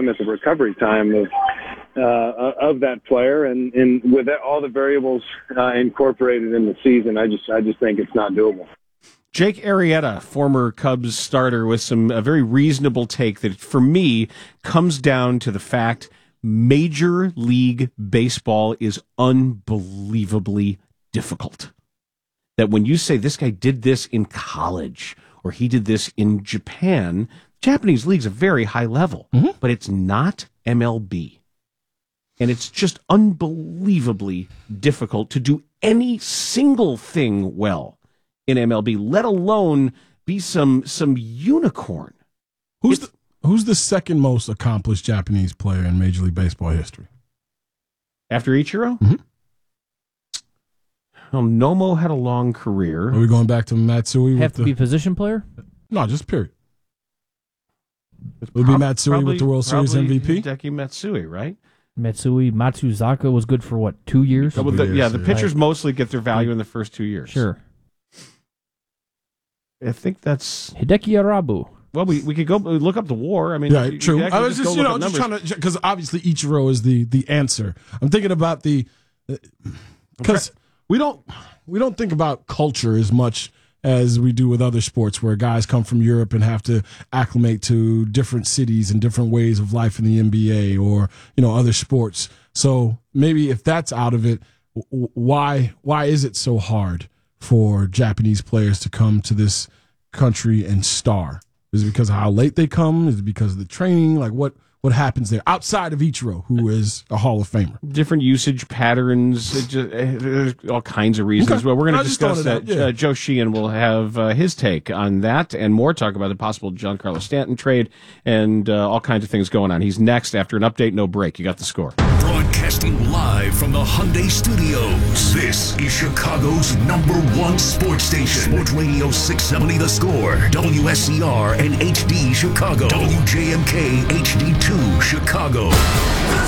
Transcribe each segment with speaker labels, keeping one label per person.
Speaker 1: them at the recovery time of that player, and with all the variables incorporated in the season, I just think it's not doable.
Speaker 2: Jake Arrieta, former Cubs starter, with a very reasonable take that, for me, comes down to the fact Major League Baseball is unbelievably difficult. That when you say this guy did this in college or he did this in Japan, Japanese league's a very high level, but it's not MLB. And it's just unbelievably difficult to do any single thing well in MLB, let alone be some unicorn.
Speaker 3: Who's the second most accomplished Japanese player in Major League Baseball history?
Speaker 2: After Ichiro? Well, Nomo had a long career.
Speaker 3: Are we going back to Matsui?
Speaker 4: Have to be a position player?
Speaker 3: No, just period. It would be Matsui with the World Series MVP?
Speaker 2: Hideki Matsui, right?
Speaker 4: Matsuzaka was good for, 2 years?
Speaker 2: The pitchers mostly get their value in the first 2 years.
Speaker 4: Sure.
Speaker 2: I think that's...
Speaker 4: Hideki Arabu.
Speaker 2: Well, we could go look up the WAR. I mean,
Speaker 3: yeah, true. I was just trying to, because obviously Ichiro is the answer. I'm thinking about because we don't think about culture as much as we do with other sports, where guys come from Europe and have to acclimate to different cities and different ways of life in the NBA or other sports. So maybe if that's out of it, why is it so hard for Japanese players to come to this country and star? Is it because of how late they come? Is it because of the training? Like what happens there outside of Ichiro, who is a Hall of Famer?
Speaker 2: Different usage patterns, there's all kinds of reasons. Okay. Well, we're going to discuss that. Yeah. Joe Sheehan will have his take on that and more, talk about the possible Giancarlo Stanton trade and all kinds of things going on. He's next after an update, no break. You got the score.
Speaker 5: Broadcasting live from the Hyundai Studios, this is Chicago's #1 sports station. Sports Radio 670 The Score, WSCR and HD Chicago, WJMK HD2 Chicago. The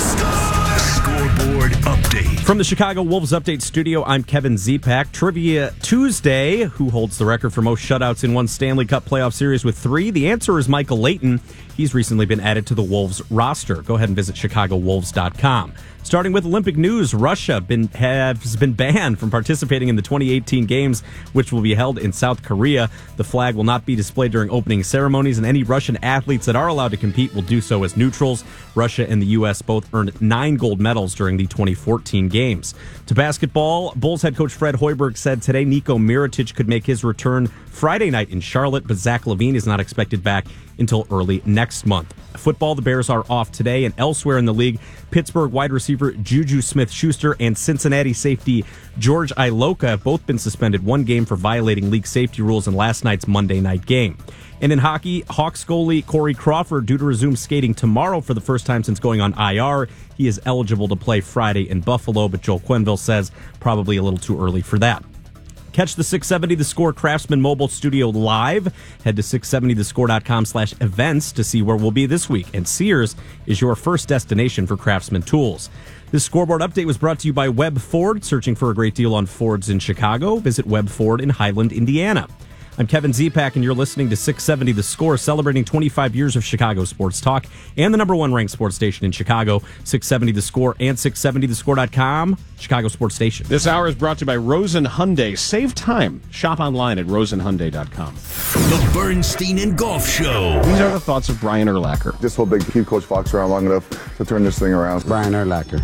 Speaker 5: Scoreboard Update.
Speaker 6: From the Chicago Wolves Update Studio, I'm Kevin Zipak. Trivia Tuesday. Who holds the record for most shutouts in one Stanley Cup playoff series with 3? The answer is Michael Leighton. He's recently been added to the Wolves roster. Go ahead and visit ChicagoWolves.com. Starting with Olympic news, Russia has been banned from participating in the 2018 Games, which will be held in South Korea. The flag will not be displayed during opening ceremonies, and any Russian athletes that are allowed to compete will do so as neutrals. Russia and the U.S. both earned 9 gold medals during the 2014 Games. To basketball, Bulls head coach Fred Hoiberg said today Niko Mirotic could make his return Friday night in Charlotte, but Zach LaVine is not expected back until early next month. Football, the Bears are off today, and elsewhere in the league, Pittsburgh wide receiver Juju Smith-Schuster and Cincinnati safety George Iloka have both been suspended 1 game for violating league safety rules in last night's Monday night game. And in hockey, Hawks goalie Corey Crawford due to resume skating tomorrow for the first time since going on IR. He is eligible to play Friday in Buffalo, but Joel Quenneville says probably a little too early for that. Catch the 670 The Score Craftsman Mobile Studio live. Head to 670thescore.com/events to see where we'll be this week. And Sears is your first destination for Craftsman tools. This scoreboard update was brought to you by Webb Ford. Searching for a great deal on Fords in Chicago? Visit Webb Ford in Highland, Indiana. I'm Kevin Zipak, and you're listening to 670 The Score, celebrating 25 years of Chicago sports talk and the #1 ranked sports station in Chicago, 670 The Score and 670thescore.com, Chicago sports station.
Speaker 2: This hour is brought to you by Rosen Hyundai. Save time. Shop online at rosenhyundai.com.
Speaker 5: The Bernstein and Golf Show.
Speaker 2: These are the thoughts of Brian Urlacher.
Speaker 7: This whole big keep Coach Fox around long enough to turn this thing around.
Speaker 8: Brian Urlacher.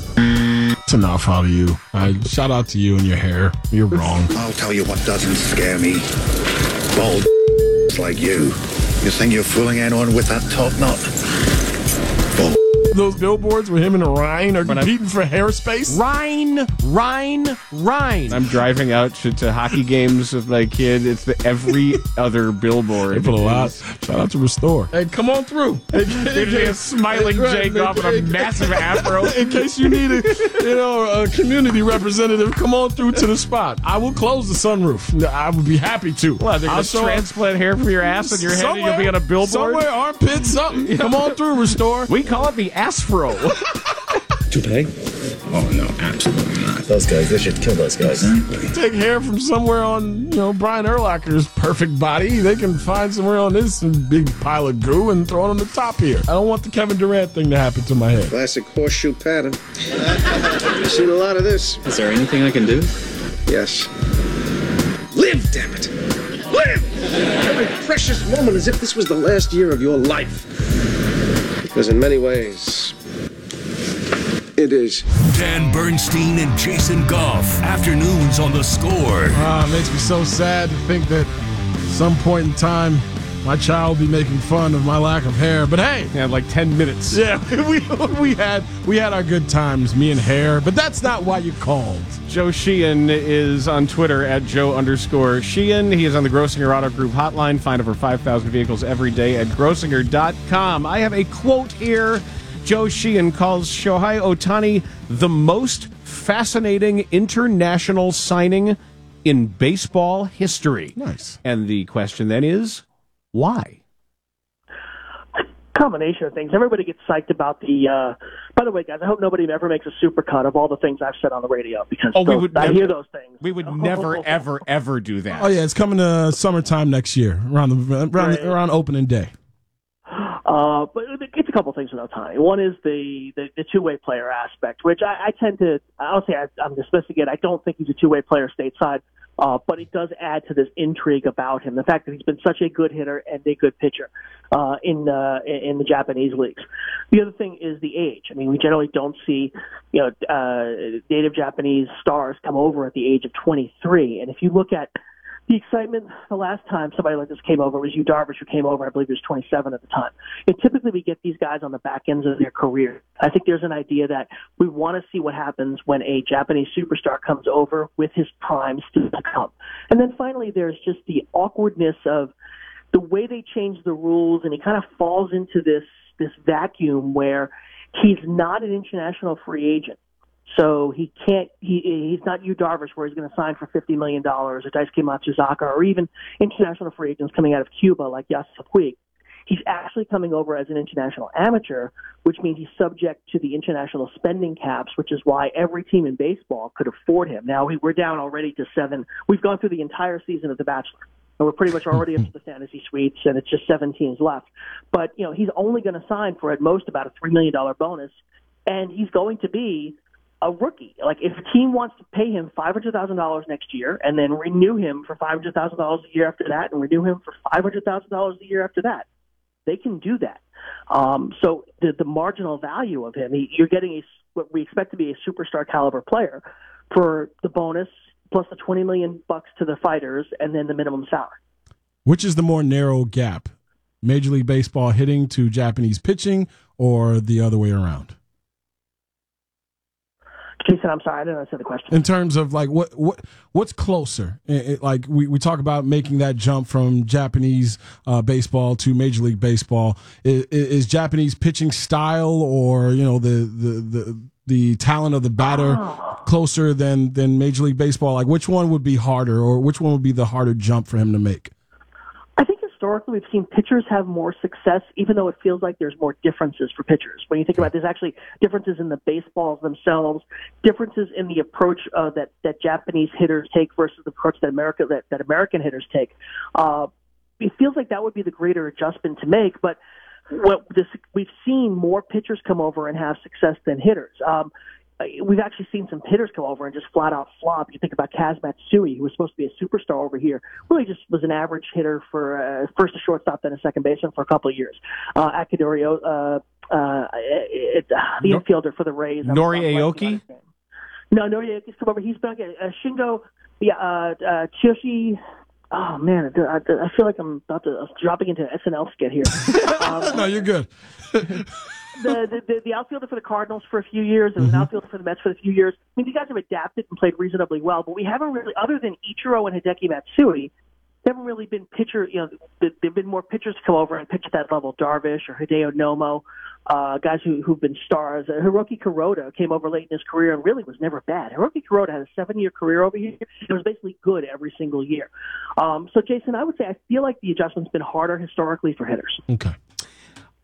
Speaker 3: It's enough out of you. Shout out to you and your hair. You're wrong.
Speaker 9: I'll tell you what doesn't scare me. Bald like you. You think you're fooling anyone with that top knot? Bald.
Speaker 3: Those billboards with him and Ryan are competing for hair space?
Speaker 2: Ryan. I'm driving out to hockey games with my kid. It's every other billboard.
Speaker 3: They put a lot. Shout out to Restore. Hey, come on through.
Speaker 2: There's a smiling Jake off with a massive afro.
Speaker 3: In case you need a community representative, come on through to the spot. I will close the sunroof. I would be happy to.
Speaker 2: Well, they're going to transplant hair from your ass and your head and you'll be on a billboard?
Speaker 3: Somewhere, armpit, something. Come on through, Restore.
Speaker 2: We call it the Asfro.
Speaker 9: Today,
Speaker 8: Oh, no, absolutely not.
Speaker 10: Those guys, they should kill those guys.
Speaker 8: Exactly.
Speaker 3: Take hair from somewhere on, Brian Urlacher's perfect body. They can find somewhere on this big pile of goo and throw it on the top here. I don't want the Kevin Durant thing to happen to my head.
Speaker 11: Classic horseshoe pattern. I've seen a lot of this.
Speaker 8: Is there anything I can do?
Speaker 11: Yes. Live, damn it. Live! Every precious moment as if this was the last year of your life. Because in many ways, it is.
Speaker 5: Dan Bernstein and Jason Goff. Afternoons on The Score.
Speaker 3: It makes me so sad to think that at some point in time, my child will be making fun of my lack of hair. But hey,
Speaker 2: yeah, like 10 minutes.
Speaker 3: Yeah, we had our good times, me and hair. But that's not why you called.
Speaker 2: Joe Sheehan is on Twitter at Joe_Sheehan. He is on the Grossinger Auto Group hotline. Find over 5,000 vehicles every day at Grossinger.com. I have a quote here. Joe Sheehan calls Shohei Ohtani the most fascinating international signing in baseball history.
Speaker 3: Nice.
Speaker 2: And the question then is, why?
Speaker 12: Combination of things. Everybody gets psyched about the. By the way, guys, I hope nobody ever makes a supercut of all the things I've said on the radio because I hear those things.
Speaker 2: We would never, ever, ever do that.
Speaker 3: Oh yeah, it's coming to summertime next year around opening day.
Speaker 12: But it's a couple things with Ohtani. One is the two-way player aspect, which I tend to. I'll say I'm dismissing it. I don't think he's a two-way player stateside. But it does add to this intrigue about him. The fact that he's been such a good hitter and a good pitcher in the Japanese leagues. The other thing is the age. I mean, we generally don't see native Japanese stars come over at the age of 23. And if you look at the excitement, the last time somebody like this came over was Yu Darvish, who came over. I believe he was 27 at the time. And typically we get these guys on the back ends of their career. I think there's an idea that we want to see what happens when a Japanese superstar comes over with his prime still to come. And then finally, there's just the awkwardness of the way they change the rules, and he kind of falls into this vacuum where he's not an international free agent. So he can't. He's not Yu Darvish, where he's going to sign for $50 million, or Daisuke Matsuzaka, or even international free agents coming out of Cuba like Yasiel Puig. He's actually coming over as an international amateur, which means he's subject to the international spending caps, which is why every team in baseball could afford him. Now we're down already to 7. We've gone through the entire season of The Bachelor, and we're pretty much already up to the fantasy suites, and it's just 7 teams left. But he's only going to sign for at most about a $3 million bonus, and he's going to be a rookie. Like, if a team wants to pay him $500,000 next year and then renew him for $500,000 a year after that and renew him for $500,000 a year after that, they can do that. So the marginal value of him, you're getting what we expect to be a superstar caliber player for the bonus plus the $20 million to the fighters and then the minimum salary.
Speaker 3: Which is the more narrow gap? Major League Baseball hitting to Japanese pitching, or the other way around?
Speaker 12: Jason, I'm sorry, I didn't understand the question.
Speaker 3: In terms of like what's closer? Like we talk about making that jump from Japanese baseball to Major League Baseball. Is Japanese pitching style, or the talent of the batter closer than Major League Baseball? Like, which one would be harder, or which one would be the harder jump for him to make?
Speaker 12: I think historically we've seen pitchers have more success, even though it feels like there's more differences for pitchers. When you think about it, there's actually differences in the baseballs themselves, differences in the approach that Japanese hitters take versus the approach that American hitters take. It feels like that would be the greater adjustment to make, but we've seen more pitchers come over and have success than hitters. We've actually seen some hitters come over and just flat out flop. You think about Kaz Matsui, who was supposed to be a superstar over here, really just was an average hitter for first a shortstop, then a second baseman for a couple of years. Akidorio, the infielder for the Rays.
Speaker 2: Nori Aoki?
Speaker 12: No, Nori Aoki's come over. He's been Shingo, Chiyoshi. Oh man, I feel like I'm dropping into an SNL skit here.
Speaker 3: No, you're good.
Speaker 12: The outfielder for the Cardinals for a few years, and an outfielder for the Mets for a few years. I mean, these guys have adapted and played reasonably well, but we haven't really, other than Ichiro and Hideki Matsui, they haven't really been pitcher. There've been more pitchers to come over and pitch at that level. Darvish or Hideo Nomo, guys who've been stars. Hiroki Kuroda came over late in his career and really was never bad. Hiroki Kuroda had a 7-year career over here. It was basically good every single year. So, Jason, I would say I feel like the adjustment's been harder historically for hitters.
Speaker 3: Okay.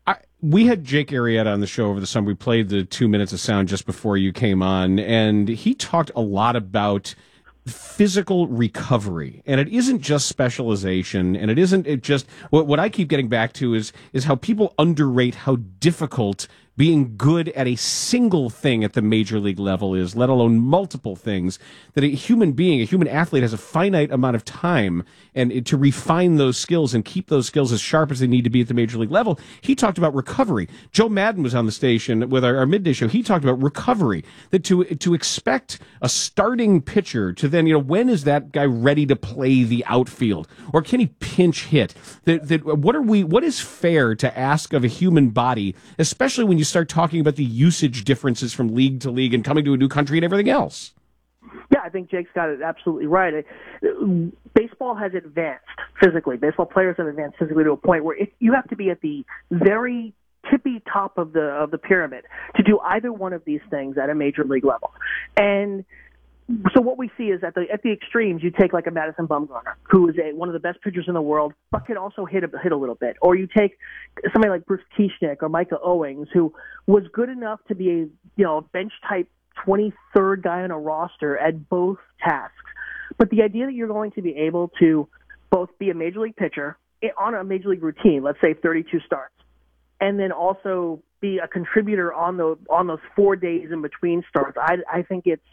Speaker 2: We had Jake Arrieta on the show over the summer. We played the 2 minutes of sound just before you came on, and he talked a lot about physical recovery. And it isn't just specialization, and it just what I keep getting back to is how people underrate how difficult being good at a single thing at the major league level is, let alone multiple things, that a human being, a human athlete has a finite amount of time and to refine those skills and keep those skills as sharp as they need to be at the major league level. He talked about recovery. Joe Madden was on the station with our midday show. He talked about recovery, that to expect a starting pitcher to then, when is that guy ready to play the outfield? Or can he pinch hit? What is fair to ask of a human body, especially when you start talking about the usage differences from league to league and coming to a new country and everything else?
Speaker 12: Yeah, I think Jake's got it absolutely right. Baseball has advanced physically. Baseball players have advanced physically to a point where you have to be at the very tippy top of the pyramid to do either one of these things at a major league level. And so what we see is at the extremes, you take like a Madison Bumgarner, who is one of the best pitchers in the world, but can also hit a little bit. Or you take somebody like Bruce Kieschnick or Micah Owings, who was good enough to be a bench type 23rd guy on a roster at both tasks. But the idea that you're going to be able to both be a major league pitcher on a major league routine, let's say 32 starts, and then also be a contributor on those 4 days in between starts, I think it's,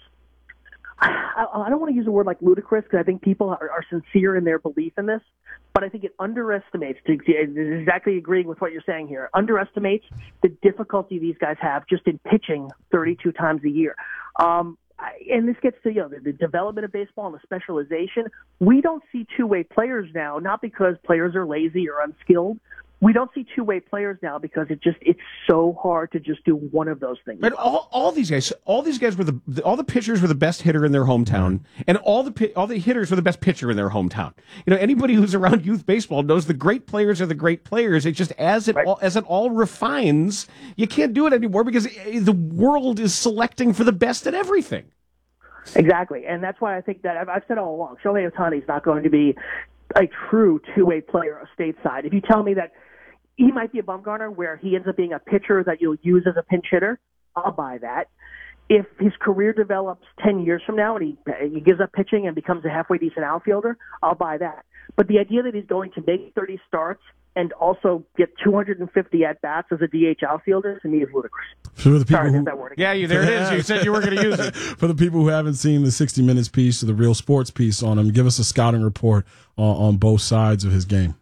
Speaker 12: I don't want to use a word like ludicrous, because I think people are sincere in their belief in this, but I think it underestimates, exactly agreeing with what you're saying here, underestimates the difficulty these guys have just in pitching 32 times a year. And this gets to the development of baseball and the specialization. We don't see two-way players now, not because players are lazy or unskilled. We don't see two-way players now because it's so hard to just do one of those things.
Speaker 2: But all these guys were all the pitchers were the best hitter in their hometown, and all the hitters were the best pitcher in their hometown. Anybody who's around youth baseball knows the great players are the great players. It just as it all refines, you can't do it anymore because the world is selecting for the best at everything.
Speaker 12: Exactly, and that's why I think that I've said all along, Shohei Ohtani is not going to be a true two-way player stateside. If you tell me that he might be a Bumgarner where he ends up being a pitcher that you'll use as a pinch hitter, I'll buy that. If his career develops 10 years from now and he gives up pitching and becomes a halfway decent outfielder, I'll buy that. But the idea that he's going to make 30 starts and also get 250 at-bats as a DH outfielder, to me, is ludicrous.
Speaker 3: For the people
Speaker 2: there it is. You said you were going to use it.
Speaker 3: For the people who haven't seen the 60 Minutes piece or the Real Sports piece on him, give us a scouting report on both sides of his game.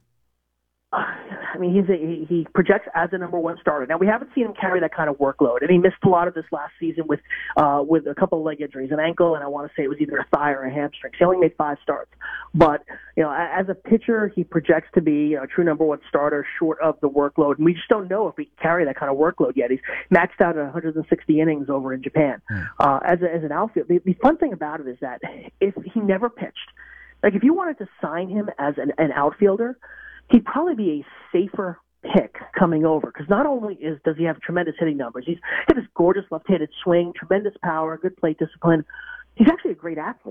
Speaker 12: I mean, he projects as a number one starter. Now, we haven't seen him carry that kind of workload, and he missed a lot of this last season with a couple of leg injuries, an ankle, and I want to say it was either a thigh or a hamstring. So he only made 5 starts. But, as a pitcher, he projects to be a true number one starter short of the workload, and we just don't know if he can carry that kind of workload yet. He's maxed out at 160 innings over in Japan. As an outfield, the fun thing about it is that if he never pitched, like if you wanted to sign him as an outfielder, he'd probably be a safer pick coming over, because not only does he have tremendous hitting numbers, he's got this gorgeous left-handed swing, tremendous power, good plate discipline. He's actually a great athlete.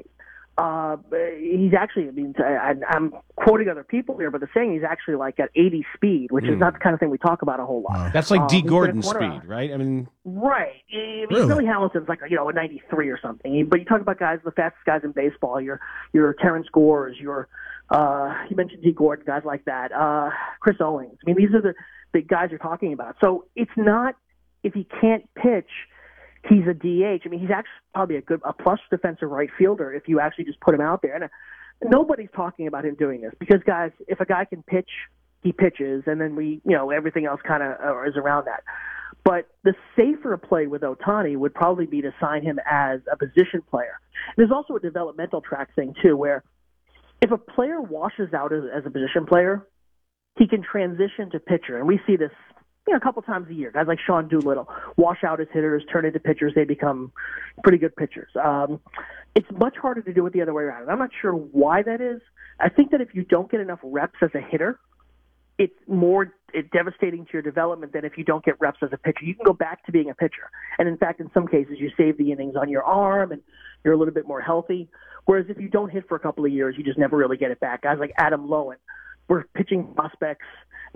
Speaker 12: He's actually, I'm quoting other people here, but they're saying he's actually like at 80 speed, which is not the kind of thing we talk about a whole lot.
Speaker 2: That's like D. Gordon speed, right? I mean,
Speaker 12: right. Billy Hamilton's like a 93 or something. But you talk about guys, the fastest guys in baseball. Your Terrence Gores, you mentioned D. Gordon, guys like that. Chris Owings. I mean, these are the guys you're talking about. So it's not, if he can't pitch, he's a DH. I mean, he's actually probably a plus defensive right fielder if you actually just put him out there. And nobody's talking about him doing this because, guys, if a guy can pitch, he pitches, and then everything else kind of is around that. But the safer play with Ohtani would probably be to sign him as a position player. There's also a developmental track thing, too, where if a player washes out as a position player, he can transition to pitcher. And we see this a couple times a year. Guys like Sean Doolittle wash out as hitters, turn into pitchers. They become pretty good pitchers. It's much harder to do it the other way around. And I'm not sure why that is. I think that if you don't get enough reps as a hitter, it's devastating to your development than if you don't get reps as a pitcher. You can go back to being a pitcher. And in fact, in some cases, you save the innings on your arm and you're a little bit more healthy. Whereas if you don't hit for a couple of years, you just never really get it back. Guys like Adam Lowen were pitching prospects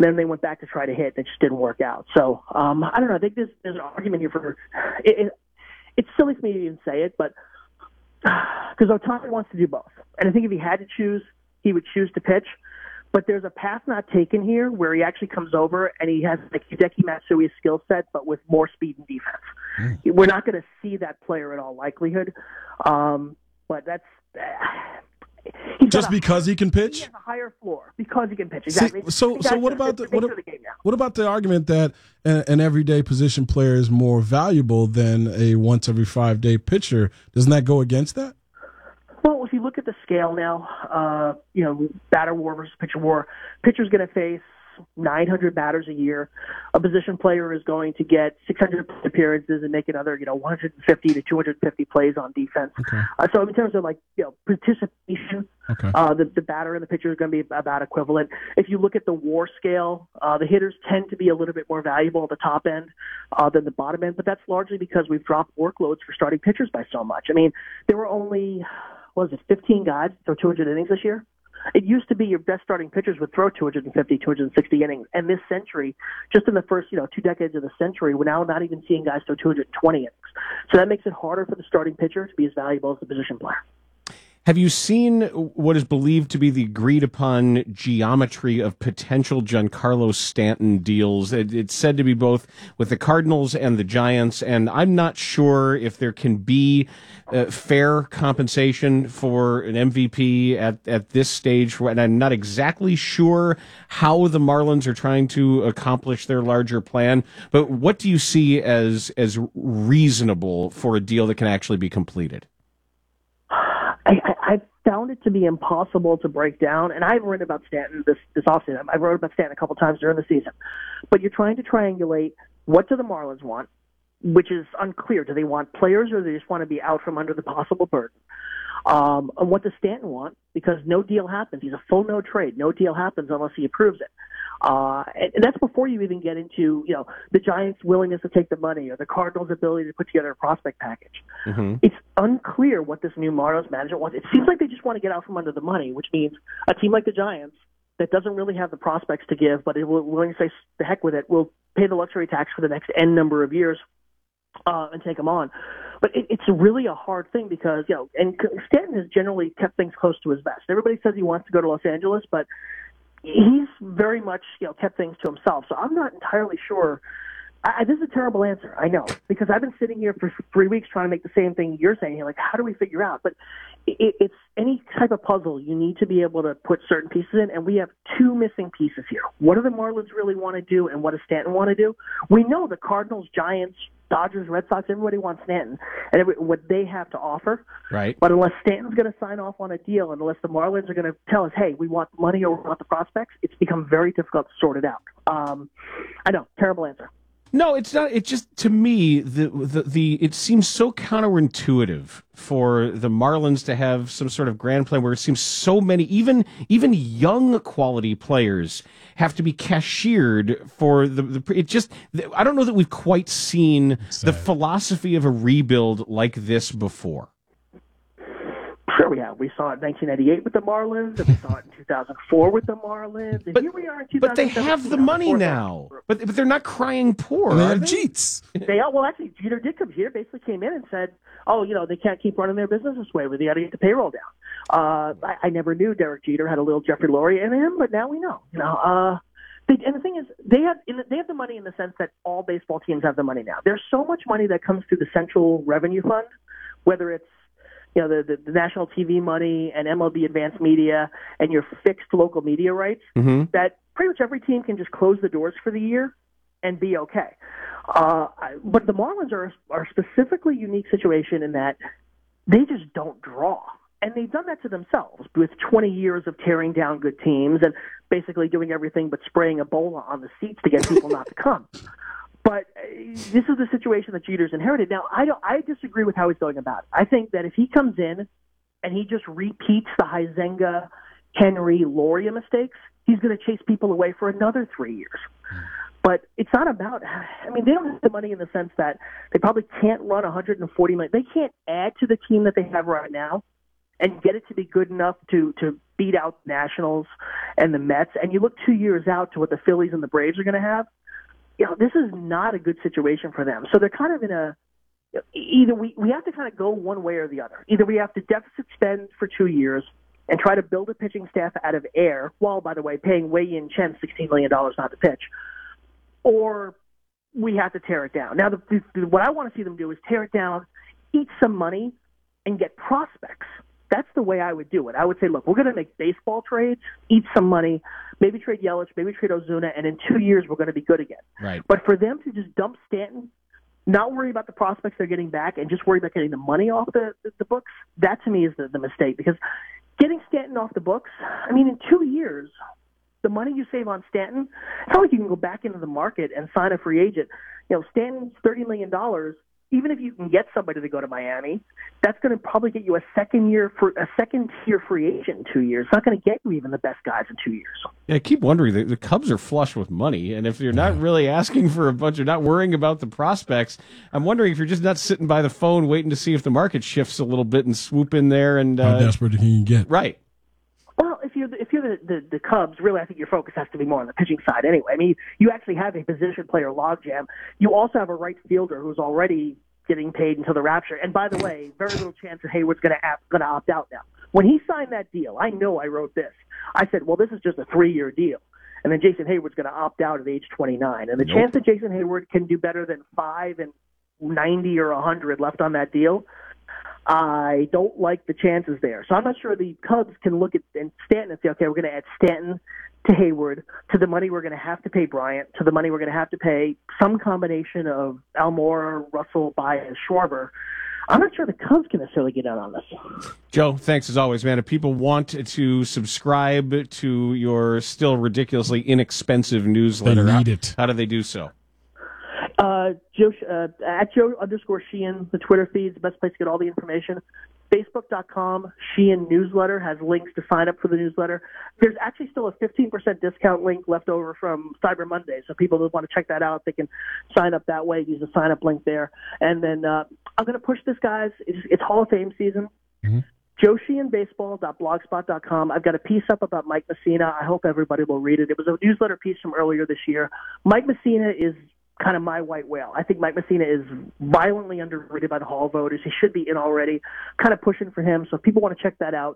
Speaker 12: And then they went back to try to hit, and it just didn't work out. So I don't know. I think there's an argument here for it. It's silly for me to even say it, but because Ohtani wants to do both. And I think if he had to choose, he would choose to pitch. But there's a path not taken here where he actually comes over and he has like Hideki Matsui's skill set, but with more speed and defense. We're not going to see that player in all likelihood. But that's
Speaker 3: just because he can pitch.
Speaker 12: He has a higher floor because he can pitch. Exactly.
Speaker 3: See, so what about the argument that an everyday position player is more valuable than a once every 5 day pitcher? Doesn't that go against that?
Speaker 12: Well, if you look at the scale now, batter war versus pitcher war, pitcher's going to face 900 batters a year. A position player is going to get 600 appearances and make another, 150 to 250 plays on defense.
Speaker 3: Okay.
Speaker 12: So in terms of participation, the batter and the pitcher is going to be about equivalent. If you look at the WAR scale, the hitters tend to be a little bit more valuable at the top end than the bottom end, but that's largely because we've dropped workloads for starting pitchers by so much. I mean, there were only 15 guys throw 200 innings this year? It used to be your best starting pitchers would throw 250, 260 innings. And this century, just in the first 2 decades of the century, we're now not even seeing guys throw 220 innings. So that makes it harder for the starting pitcher to be as valuable as the position player.
Speaker 2: Have you seen what is believed to be the agreed-upon geometry of potential Giancarlo Stanton deals? It's said to be both with the Cardinals and the Giants, and I'm not sure if there can be fair compensation for an MVP at this stage, and I'm not exactly sure how the Marlins are trying to accomplish their larger plan, but what do you see as reasonable for a deal that can actually be completed?
Speaker 12: I found it to be impossible to break down, and I've written about Stanton this offseason. I wrote about Stanton a couple times during the season. But you're trying to triangulate what do the Marlins want, which is unclear. Do they want players or do they just want to be out from under the possible burden? And what does Stanton want? Because no deal happens. He's a full no trade. No deal happens unless he approves it. And that's before you even get into, the Giants' willingness to take the money or the Cardinals' ability to put together a prospect package. Mm-hmm. It's unclear what this new Marlins management wants. It seems like they just want to get out from under the money, which means a team like the Giants that doesn't really have the prospects to give, but is willing to say, the heck with it, we'll pay the luxury tax for the next N number of years and take them on. But it's really a hard thing because, and Stanton has generally kept things close to his vest. Everybody says he wants to go to Los Angeles, but he's very much, kept things to himself. So I'm not entirely sure. This is a terrible answer, I know, because I've been sitting here for 3 weeks trying to make the same thing you're saying. You're like, how do we figure out? But it's any type of puzzle. You need to be able to put certain pieces in, and we have two missing pieces here. What do the Marlins really want to do, and what does Stanton want to do? We know the Cardinals, Giants, Dodgers, Red Sox, everybody wants Stanton and what they have to offer.
Speaker 2: Right.
Speaker 12: But unless Stanton's going to sign off on a deal, and unless the Marlins are going to tell us, hey, we want the money or we want the prospects, it's become very difficult to sort it out. I know, terrible answer.
Speaker 2: No, it's not. It just, to me, it seems so counterintuitive for the Marlins to have some sort of grand plan where it seems so many, even young quality players have to be cashiered for it just, I don't know that we've quite seen the philosophy of a rebuild like this before.
Speaker 12: Sure we have. We saw it in 1998 with the Marlins, and we saw it in 2004 with the Marlins, and here we are in 2017.
Speaker 2: But they have the money now. But they're not crying poor.
Speaker 3: They have Jeets.
Speaker 12: Well, actually, Jeter did come. Jeter basically came in and said, "Oh, they can't keep running their business this way. They got to get the payroll down." I never knew Derek Jeter had a little Jeffrey Lurie in him, but now we know. And the thing is, they have the money in the sense that all baseball teams have the money now. There's so much money that comes through the Central Revenue Fund, whether it's the national TV money and MLB Advanced Media and your fixed local media rights, that pretty much every team can just close the doors for the year and be okay. But the Marlins are a specifically unique situation in that they just don't draw. And they've done that to themselves with 20 years of tearing down good teams and basically doing everything but spraying Ebola on the seats to get people not to come. But this is the situation that Jeter's inherited. Now, I disagree with how he's going about it. I think that if he comes in and he just repeats the Huizenga, Henry, Loria mistakes, he's going to chase people away for another 3 years. But it's not about – they don't have the money in the sense that they probably can't run $140 million. They can't add to the team that they have right now and get it to be good enough to beat out the Nationals and the Mets, and you look 2 years out to what the Phillies and the Braves are going to have, this is not a good situation for them. So they're kind of in a either we have to kind of go one way or the other. Either we have to deficit spend for 2 years and try to build a pitching staff out of air, while, by the way, paying Wei-Yin Chen $16 million not to pitch, or we have to tear it down. Now, what I want to see them do is tear it down, eat some money, and get prospects. That's the way I would do it. I would say, look, we're going to make baseball trades, eat some money, maybe trade Yelich, maybe trade Ozuna, and in 2 years we're going to be good again.
Speaker 2: Right.
Speaker 12: But for them to just dump Stanton, not worry about the prospects they're getting back, and just worry about getting the money off the books, that to me is the mistake. Because getting Stanton off the books, I mean, in 2 years, the money you save on Stanton, it's not like you can go back into the market and sign a free agent. Stanton's $30 million. Even if you can get somebody to go to Miami, that's going to probably get you a second-tier free agent in 2 years. It's not going to get you even the best guys in 2 years.
Speaker 2: Yeah, I keep wondering, the Cubs are flush with money, and if you're not really asking for a bunch, you're not worrying about the prospects, I'm wondering if you're just not sitting by the phone waiting to see if the market shifts a little bit and swoop in there. And
Speaker 3: how desperate can you get?
Speaker 2: Right.
Speaker 12: Well, if you're the Cubs, really, I think your focus has to be more on the pitching side anyway. I mean, you actually have a position player logjam. You also have a right fielder who's already getting paid until the rapture. And by the way, very little chance that Hayward's going to opt out now. When he signed that deal, I wrote this. I said, well, this is just a 3-year deal. And then Jason Hayward's going to opt out at age 29. And the chance that Jason Hayward can do better than 5 and 90 or 100 left on that deal, I don't like the chances there. So I'm not sure the Cubs can look at Stanton and say, okay, we're going to add Stanton to Hayward, to the money we're going to have to pay Bryant, to the money we're going to have to pay some combination of Almora, Russell, Baez, Schwarber. I'm not sure the Cubs can necessarily get out on this.
Speaker 2: Joe, thanks as always, man. If people want to subscribe to your still ridiculously inexpensive newsletter, how do they do so?
Speaker 12: Joe @Joe_Sheehan, the Twitter feed's the best place to get all the information. Facebook.com, Sheehan Newsletter, has links to sign up for the newsletter. There's actually still a 15% discount link left over from Cyber Monday, so people that want to check that out, they can sign up that way, use the sign-up link there. And then I'm going to push this, guys. It's Hall of Fame season. Mm-hmm. JoeSheehanBaseball.blogspot.com. I've got a piece up about Mike Messina. I hope everybody will read it. It was a newsletter piece from earlier this year. Mike Messina is kind of my white whale. I think Mike Messina is violently underrated by the Hall voters. He should be in already. Kind of pushing for him. So if people want to check that out,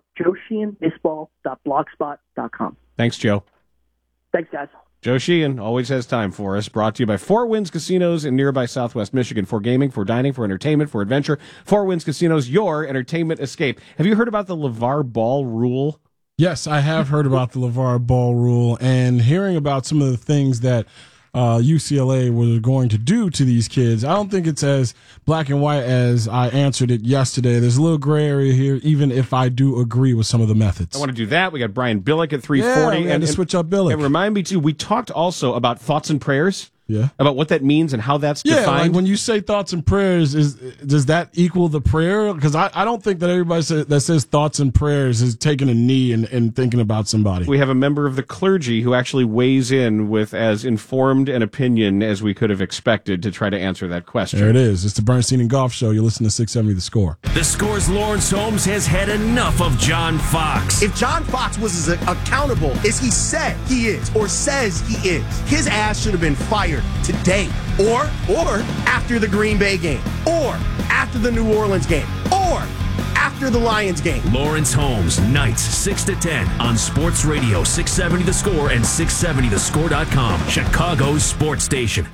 Speaker 12: JoeSheehanBaseball.blogspot.com.
Speaker 2: Thanks, Joe.
Speaker 12: Thanks, guys.
Speaker 2: Joe Sheehan always has time for us. Brought to you by Four Winds Casinos in nearby Southwest Michigan. For gaming, for dining, for entertainment, for adventure. Four Winds Casinos, your entertainment escape. Have you heard about the LeVar Ball rule?
Speaker 3: Yes, I have heard about the LeVar Ball rule, and hearing about some of the things that UCLA was going to do to these kids. I don't think it's as black and white as I answered it yesterday. There's a little gray area here, even if I do agree with some of the methods.
Speaker 2: I want to do that. We got Brian Billick at 3:40.
Speaker 3: Yeah, and switch up Billick.
Speaker 2: And remind me, too, we talked also about thoughts and prayers.
Speaker 3: Yeah.
Speaker 2: About what that means and how that's defined.
Speaker 3: Yeah, like when you say thoughts and prayers, does that equal the prayer? Because I don't think that everybody that says thoughts and prayers is taking a knee and thinking about somebody.
Speaker 2: We have a member of the clergy who actually weighs in with as informed an opinion as we could have expected to try to answer that question.
Speaker 3: There it is. It's the Bernstein and Golf Show. You listen to 670 The Score.
Speaker 5: The Score's Lawrence Holmes has had enough of John Fox.
Speaker 10: If John Fox was as accountable as he said he is or says he is, his ass should have been fired today, or after the Green Bay game, or after the New Orleans game, or after the Lions game.
Speaker 5: Lawrence Holmes, nights 6 to 10 on Sports Radio 670 The Score and 670thescore.com, Chicago's sports station.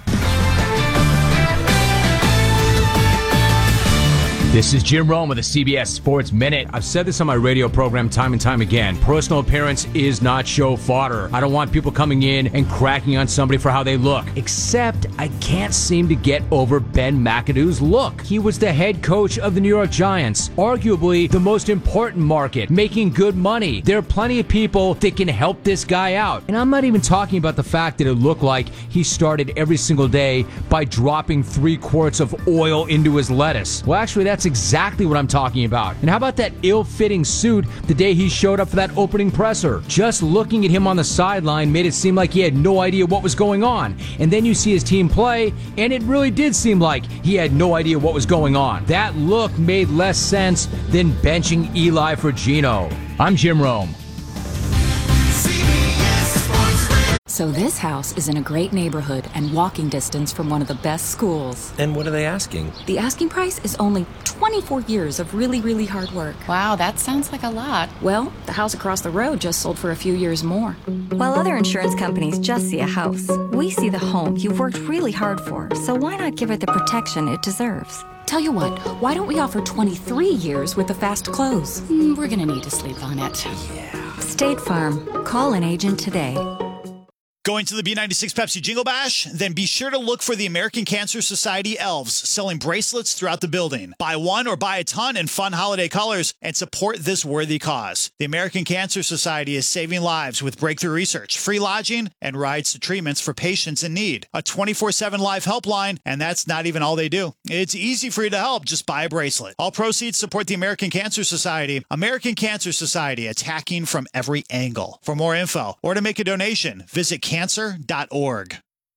Speaker 13: This is Jim Rome with the CBS Sports Minute. I've said this on my radio program time and time again. Personal appearance is not show fodder. I don't want people coming in and cracking on somebody for how they look. Except I can't seem to get over Ben McAdoo's look. He was the head coach of the New York Giants, arguably the most important market, making good money. There are plenty of people that can help this guy out. And I'm not even talking about the fact that it looked like he started every single day by dropping 3 quarts of oil into his lettuce. Well, actually, that's That's exactly what I'm talking about. And how about that ill-fitting suit the day he showed up for that opening presser? Just looking at him on the sideline made it seem like he had no idea what was going on. And then you see his team play, and it really did seem like he had no idea what was going on. That look made less sense than benching Eli for Geno. I'm Jim Rome.
Speaker 14: So this house is in a great neighborhood and walking distance from one of the best schools.
Speaker 15: And what are they asking?
Speaker 14: The asking price is only 24 years of really, really hard work.
Speaker 16: Wow, that sounds like a lot.
Speaker 14: Well, the house across the road just sold for a few years more.
Speaker 17: While other insurance companies just see a house, we see the home you've worked really hard for. So why not give it the protection it deserves?
Speaker 14: Tell you what, why don't we offer 23 years with the fast close?
Speaker 16: We're gonna need to sleep on it.
Speaker 17: Yeah. State Farm. Call an agent today.
Speaker 18: Going to the B96 Pepsi Jingle Bash? Then be sure to look for the American Cancer Society elves selling bracelets throughout the building. Buy one or buy a ton in fun holiday colors and support this worthy cause. The American Cancer Society is saving lives with breakthrough research, free lodging, and rides to treatments for patients in need. A 24/7 live helpline, and that's not even all they do. It's easy for you to help. Just buy a bracelet. All proceeds support the American Cancer Society. American Cancer Society, attacking from every angle. For more info or to make a donation, visit cancer.org.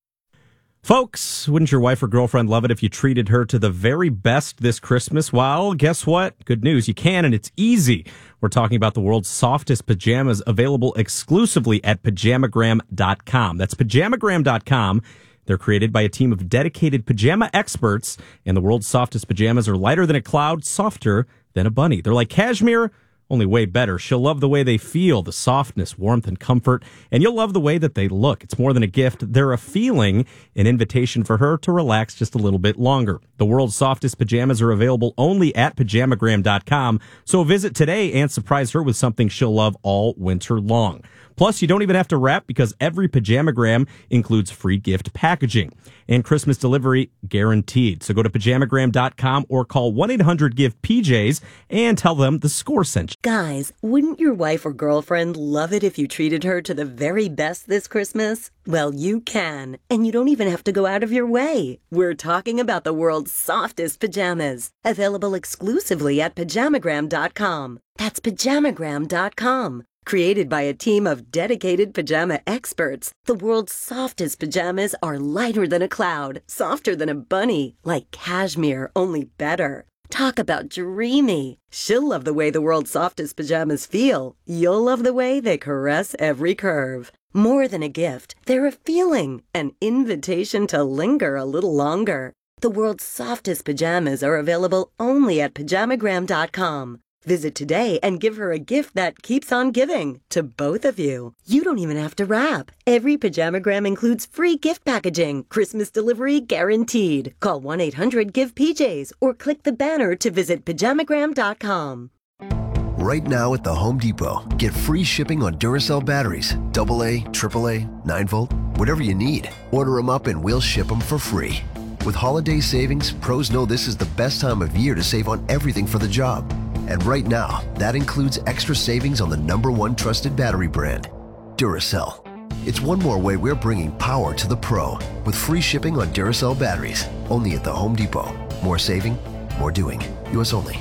Speaker 6: Folks, wouldn't your wife or girlfriend love it if you treated her to the very best this Christmas? Well, guess what? Good news. You can, and it's easy. We're talking about the world's softest pajamas, available exclusively at pajamagram.com. That's pajamagram.com. They're created by a team of dedicated pajama experts, and the world's softest pajamas are lighter than a cloud, softer than a bunny. They're like cashmere, only way better. She'll love the way they feel, the softness, warmth, and comfort, and you'll love the way that they look. It's more than a gift. They're a feeling, an invitation for her to relax just a little bit longer. The world's softest pajamas are available only at pajamagram.com, so visit today and surprise her with something she'll love all winter long. Plus, you don't even have to wrap because every Pajamagram includes free gift packaging and Christmas delivery guaranteed. So go to pajamagram.com or call 1-800-GIVE-PJs and tell them the Score sent you.
Speaker 19: Guys, wouldn't your wife or girlfriend love it if you treated her to the very best this Christmas? Well, you can, and you don't even have to go out of your way. We're talking about the world's softest pajamas, available exclusively at pajamagram.com. That's pajamagram.com. Created by a team of dedicated pajama experts, the world's softest pajamas are lighter than a cloud, softer than a bunny, like cashmere, only better. Talk about dreamy. She'll love the way the world's softest pajamas feel. You'll love the way they caress every curve. More than a gift, they're a feeling, an invitation to linger a little longer. The world's softest pajamas are available only at pajamagram.com. Visit today and give her a gift that keeps on giving to both of you. You don't even have to wrap. Every Pajamagram includes free gift packaging, Christmas delivery guaranteed. Call 1-800-GIVE-PJs or click the banner to visit pajamagram.com.
Speaker 20: Right now at the Home Depot, get free shipping on Duracell batteries, AA, AAA, 9-volt, whatever you need. Order them up and we'll ship them for free. With holiday savings, pros know this is the best time of year to save on everything for the job. And right now, that includes extra savings on the #1 trusted battery brand, Duracell. It's one more way we're bringing power to the pro with free shipping on Duracell batteries. Only at the Home Depot. More saving, more doing. U.S. only.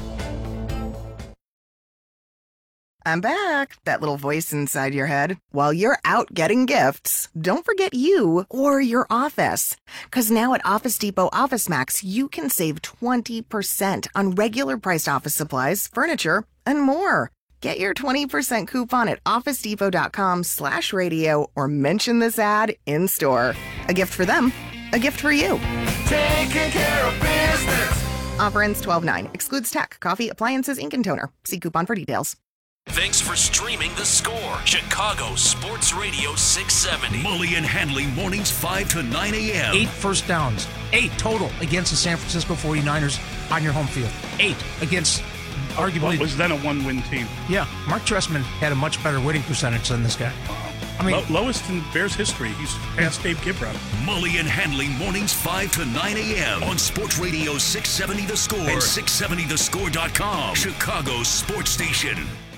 Speaker 21: I'm back. That little voice inside your head. While you're out getting gifts, don't forget you or your office. Because now at Office Depot Office Max, you can save 20% on regular priced office supplies, furniture, and more. Get your 20% coupon at officedepot.com/radio or mention this ad in store. A gift for them, a gift for you.
Speaker 22: Taking care of business.
Speaker 21: Offer ends 12/9. Excludes tech, coffee, appliances, ink, and toner. See coupon for details.
Speaker 5: Thanks for streaming The Score, Chicago Sports Radio 670. Mully and Hanley mornings 5 to 9 a.m.
Speaker 23: 8 first downs, 8 total against the San Francisco 49ers on your home field. 8 against arguably...
Speaker 24: was then a one-win team.
Speaker 23: Yeah, Mark Trestman had a much better winning percentage than this guy. I mean,
Speaker 24: lowest in Bears history. He's past Dave Gibbrow.
Speaker 5: Mully and Hanley mornings 5 to 9 a.m. on Sports Radio 670 The Score and 670thescore.com. Chicago's sports station.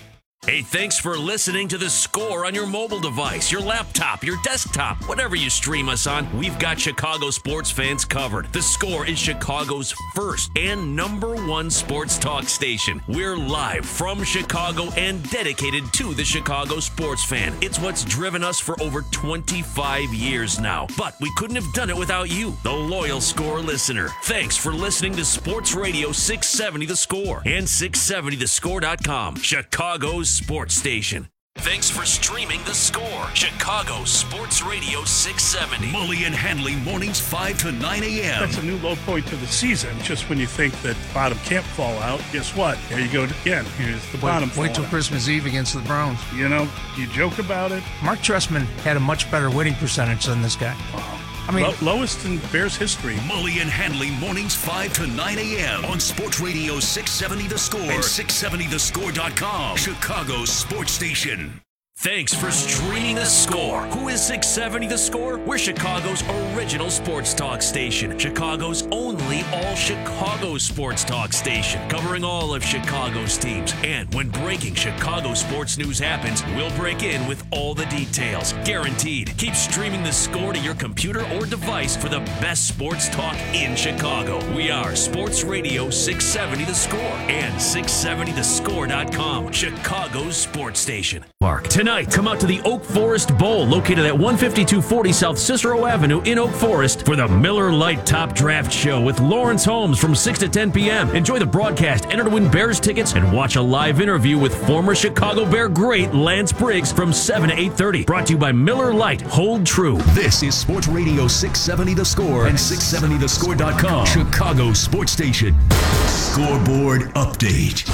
Speaker 1: Hey, thanks for listening to The Score on your mobile device, your laptop, your desktop, whatever you stream us on. We've got Chicago sports fans covered. The Score is Chicago's first and #1 sports talk station. We're live from Chicago and dedicated to the Chicago sports fan. It's what's driven us for over 25 years now. But we couldn't have done it without you, the loyal Score listener. Thanks for listening to Sports Radio 670 The Score and 670thescore.com, Chicago's sports station. Thanks for streaming The Score, Chicago Sports Radio 670.
Speaker 5: Mully and Hanley mornings 5 to 9 a.m.
Speaker 24: That's a new low point to the season. Just when you think that bottom can't fall out, guess what? There you go again. Here's the bottom.
Speaker 23: Wait till Christmas Eve against the Browns.
Speaker 24: You know, you joke about it.
Speaker 23: Mark Trestman had a much better winning percentage than this guy.
Speaker 24: Wow.
Speaker 23: I mean,
Speaker 24: lowest in Bears history.
Speaker 5: Mully and Hanley mornings 5 to 9 a.m. on Sports Radio 670 The Score and 670thescore.com, Chicago's sports station.
Speaker 1: Thanks for streaming The Score. Who is 670 The Score? We're Chicago's original sports talk station. Chicago's only all-Chicago sports talk station. Covering all of Chicago's teams. And when breaking Chicago sports news happens, we'll break in with all the details. Guaranteed. Keep streaming The Score to your computer or device for the best sports talk in Chicago. We are Sports Radio 670 The Score and 670thescore.com, Chicago's sports station. Mark. Tonight, come out to the Oak Forest Bowl, located at 15240 South Cicero Avenue in Oak Forest, for the Miller Lite Top Draft Show with Lawrence Holmes from 6 to 10 p.m. Enjoy the broadcast, enter to win Bears tickets, and watch a live interview with former Chicago Bear great Lance Briggs from 7 to 8:30. Brought to you by Miller Lite. Hold true.
Speaker 5: This is Sports Radio 670 The Score and 670thescore.com, Chicago sports station. Scoreboard update.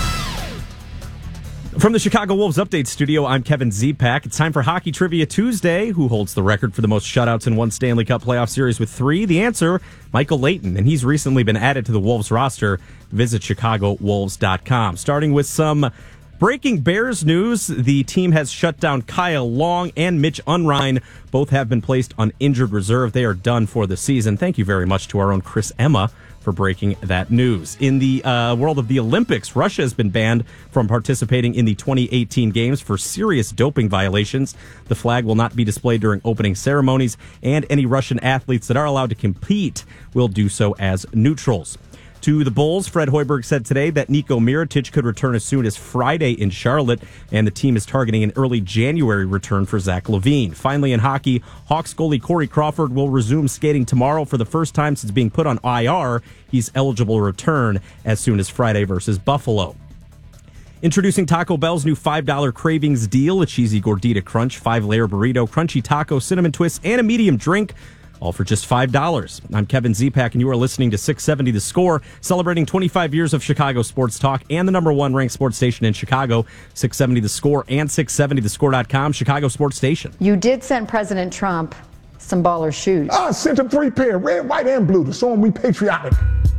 Speaker 6: From the Chicago Wolves Update Studio, I'm Kevin Zipak. It's time for Hockey Trivia Tuesday. Who holds the record for the most shutouts in one Stanley Cup playoff series with 3? The answer, Michael Leighton, and he's recently been added to the Wolves roster. Visit ChicagoWolves.com. Starting with some breaking Bears news, the team has shut down Kyle Long and Mitch Unrein. Both have been placed on injured reserve. They are done for the season. Thank you very much to our own Chris Emma for breaking that news. In the world of the Olympics, Russia has been banned from participating in the 2018 games for serious doping violations. The flag will not be displayed during opening ceremonies, and any Russian athletes that are allowed to compete will do so as neutrals. To the Bulls, Fred Hoiberg said today that Niko Mirotic could return as soon as Friday in Charlotte, and the team is targeting an early January return for Zach LaVine. Finally, in hockey, Hawks goalie Corey Crawford will resume skating tomorrow for the first time since being put on IR. He's eligible to return as soon as Friday versus Buffalo. Introducing Taco Bell's new $5 Cravings deal, a cheesy gordita crunch, 5-layer burrito, crunchy taco, cinnamon twists, and a medium drink. All for just $5. I'm Kevin Zipak, and you are listening to 670 The Score, celebrating 25 years of Chicago sports talk and the #1 ranked sports station in Chicago, 670 The Score and 670thescore.com, Chicago sports station.
Speaker 4: You did send President Trump some baller shoes.
Speaker 7: I sent him 3 pair, red, white, and blue, to show him we patriotic.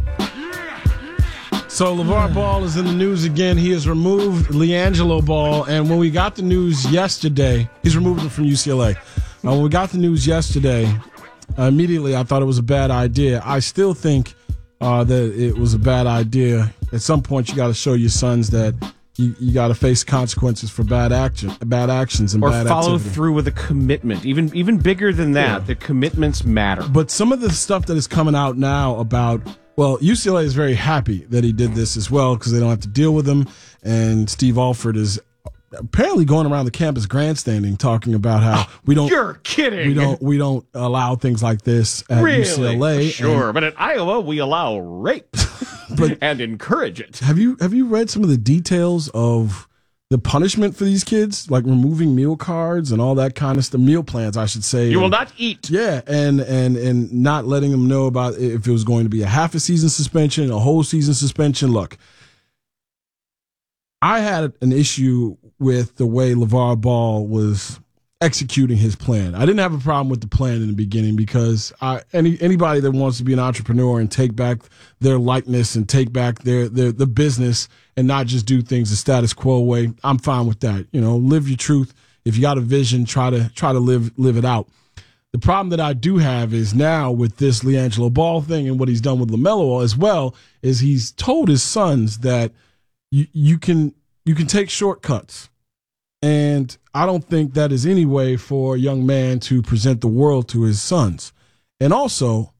Speaker 3: So LeVar Ball is in the news again. He has removed LiAngelo Ball, and when we got the news yesterday, he's removed him from UCLA. When we got the news yesterday, immediately I thought it was a bad idea. I still think that it was a bad idea. At some point, you got to show your sons that you got to face consequences for bad actions, and bad
Speaker 2: follow
Speaker 3: activity.
Speaker 2: through with a commitment. Even bigger than that, the commitments matter.
Speaker 3: But some of the stuff that is coming out now about, well, UCLA is very happy that he did this as well because they don't have to deal with him. And Steve Alford is apparently going around the campus grandstanding, talking about how we don't.
Speaker 2: You're kidding.
Speaker 3: We don't allow things like this at UCLA.
Speaker 2: Sure, but at Iowa we allow rape and encourage it.
Speaker 3: Have you read some of the details of the punishment for these kids, like removing meal cards and all that kind of stuff, meal plans, I should say.
Speaker 2: You will not eat.
Speaker 3: Yeah, and not letting them know about if it was going to be a half a season suspension, a whole season suspension. Look, I had an issue with the way LeVar Ball was executing his plan. I didn't have a problem with the plan in the beginning because anybody that wants to be an entrepreneur and take back their likeness and take back the business and not just do things the status quo way, I'm fine with that. You know, live your truth. If you got a vision, try to live it out. The problem that I do have is now with this LiAngelo Ball thing and what he's done with LaMelo as well is he's told his sons that you can take shortcuts. And I don't think that is any way for a young man to present the world to his sons. And also,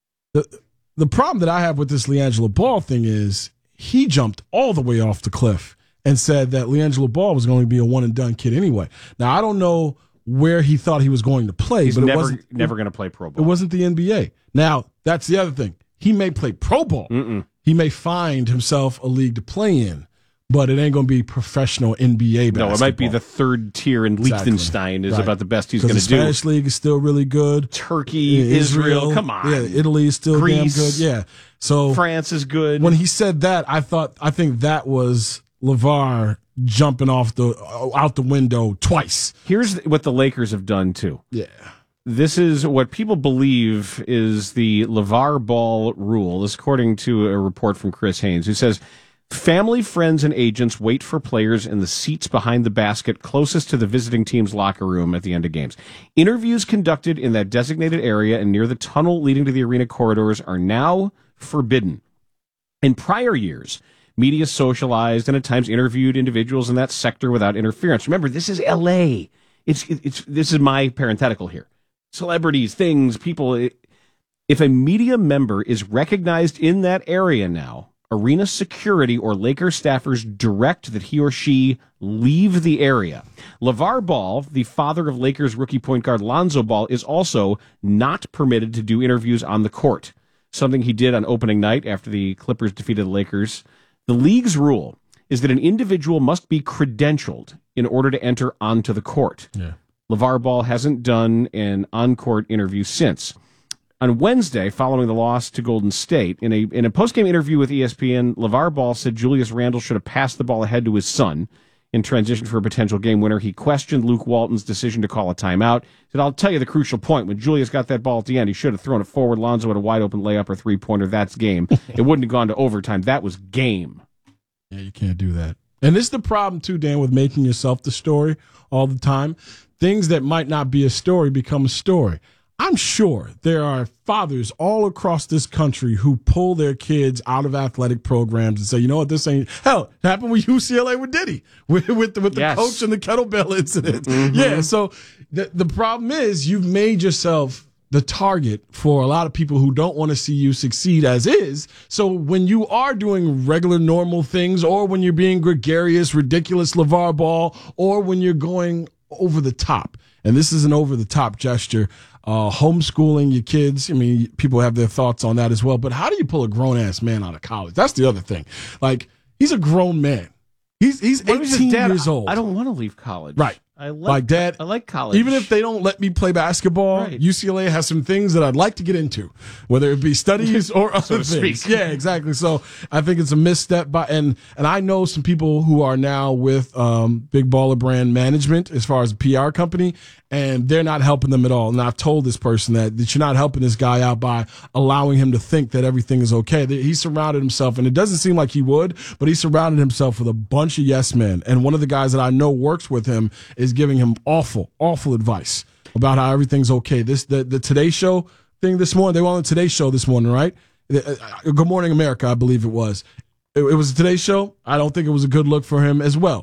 Speaker 3: the problem that I have with this LiAngelo Ball thing is he jumped all the way off the cliff and said that LiAngelo Ball was going to be a one-and-done kid anyway. Now, I don't know where he thought he was going to play.
Speaker 2: He's
Speaker 3: but
Speaker 2: never going to play pro ball.
Speaker 3: It wasn't the NBA. Now, that's the other thing. He may play pro ball. He may find himself a league to play in, but it ain't going to be professional NBA basketball.
Speaker 2: No, it might be the third tier, and Liechtenstein is about the best he's going to do.
Speaker 3: The Spanish league is still really good.
Speaker 2: Turkey, Israel, come on.
Speaker 3: Yeah, Italy is still
Speaker 2: Greece,
Speaker 3: damn good. Yeah. So
Speaker 2: France is good.
Speaker 3: When he said that, I think that was LeVar jumping out the window twice.
Speaker 2: Here's what the Lakers have done too.
Speaker 3: Yeah.
Speaker 2: This is what people believe is the LeVar Ball rule. This according to a report from Chris Haynes, who says family, friends, and agents wait for players in the seats behind the basket closest to the visiting team's locker room at the end of games. Interviews conducted in that designated area and near the tunnel leading to the arena corridors are now forbidden. In prior years, media socialized and at times interviewed individuals in that sector without interference. Remember, this is L.A. This is my parenthetical here. Celebrities, things, people. If a media member is recognized in that area now, arena security or Lakers staffers direct that he or she leave the area. LeVar Ball, the father of Lakers rookie point guard Lonzo Ball, is also not permitted to do interviews on the court, something he did on opening night after the Clippers defeated the Lakers. The league's rule is that an individual must be credentialed in order to enter onto the court.
Speaker 3: Yeah.
Speaker 2: LeVar Ball hasn't done an on-court interview since. On Wednesday, following the loss to Golden State, in a post-game interview with ESPN, LeVar Ball said Julius Randle should have passed the ball ahead to his son in transition for a potential game winner. He questioned Luke Walton's decision to call a timeout. He said, I'll tell you the crucial point. When Julius got that ball at the end, he should have thrown it forward. Lonzo had a wide-open layup or three-pointer. That's game. It wouldn't have gone to overtime. That was game.
Speaker 3: Yeah, you can't do that. And this is the problem, too, Dan, with making yourself the story all the time. Things that might not be a story become a story. I'm sure there are fathers all across this country who pull their kids out of athletic programs and say, you know what, this ain't... Hell, it happened with UCLA with Diddy, with the coach and the kettlebell incident. Mm-hmm. Yeah, so the problem is you've made yourself the target for a lot of people who don't want to see you succeed as is. So when you are doing regular, normal things, or when you're being gregarious, ridiculous LeVar Ball, or when you're going over the top, and this is an over-the-top gesture, homeschooling your kids. I mean, people have their thoughts on that as well. But how do you pull a grown-ass man out of college? That's the other thing. Like, he's a grown man. He's 18 years old.
Speaker 2: I don't want to leave college.
Speaker 3: Right.
Speaker 2: I like college.
Speaker 3: Even if they don't let me play basketball, right. UCLA has some things that I'd like to get into, whether it be studies or other things. Yeah, exactly. So I think it's a misstep and I know some people who are now with Big Baller Brand Management as far as a PR company, and they're not helping them at all. And I've told this person that you're not helping this guy out by allowing him to think that everything is okay. He surrounded himself, and it doesn't seem like he would, but he surrounded himself with a bunch of yes men. And one of the guys that I know works with him is giving him awful advice about how everything's okay. The Today Show thing this morning, they were on the Today Show this morning, right? Good Morning America, I believe it was. It was a Today Show. I don't think it was a good look for him as well.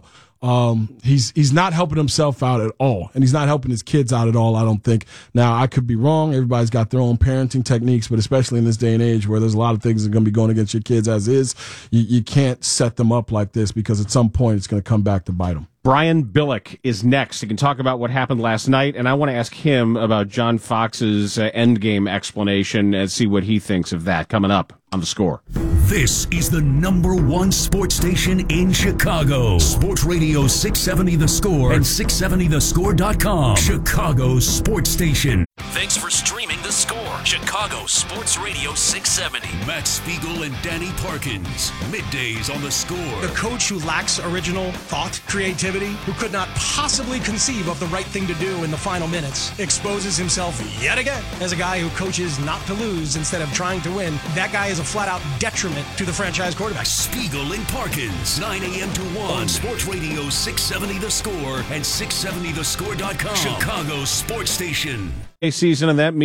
Speaker 3: He's not helping himself out at all, and he's not helping his kids out at all, I don't think. Now, I could be wrong. Everybody's got their own parenting techniques, but especially in this day and age where there's a lot of things that are going to be going against your kids as is, you can't set them up like this because at some point it's going to come back to bite them.
Speaker 2: Brian Billick is next. He can talk about what happened last night, and I want to ask him about John Fox's endgame explanation and see what he thinks of that coming up on The Score.
Speaker 5: This is the #1 sports station in Chicago. Sports Radio 670 The Score and 670thescore.com. Chicago's sports station.
Speaker 1: Thanks for streaming The Score. Chicago Sports Radio 670.
Speaker 5: Matt Spiegel and Danny Parkins. Middays on The Score.
Speaker 23: The coach who lacks original thought, creativity, who could not possibly conceive of the right thing to do in the final minutes, exposes himself yet again as a guy who coaches not to lose instead of trying to win. That guy is a flat-out detriment to the franchise quarterback.
Speaker 5: Spiegel and Parkins, 9 a.m. to 1 on Sports Radio 670 The Score and 670thescore.com. Chicago's sports station.
Speaker 2: A season, and that means it's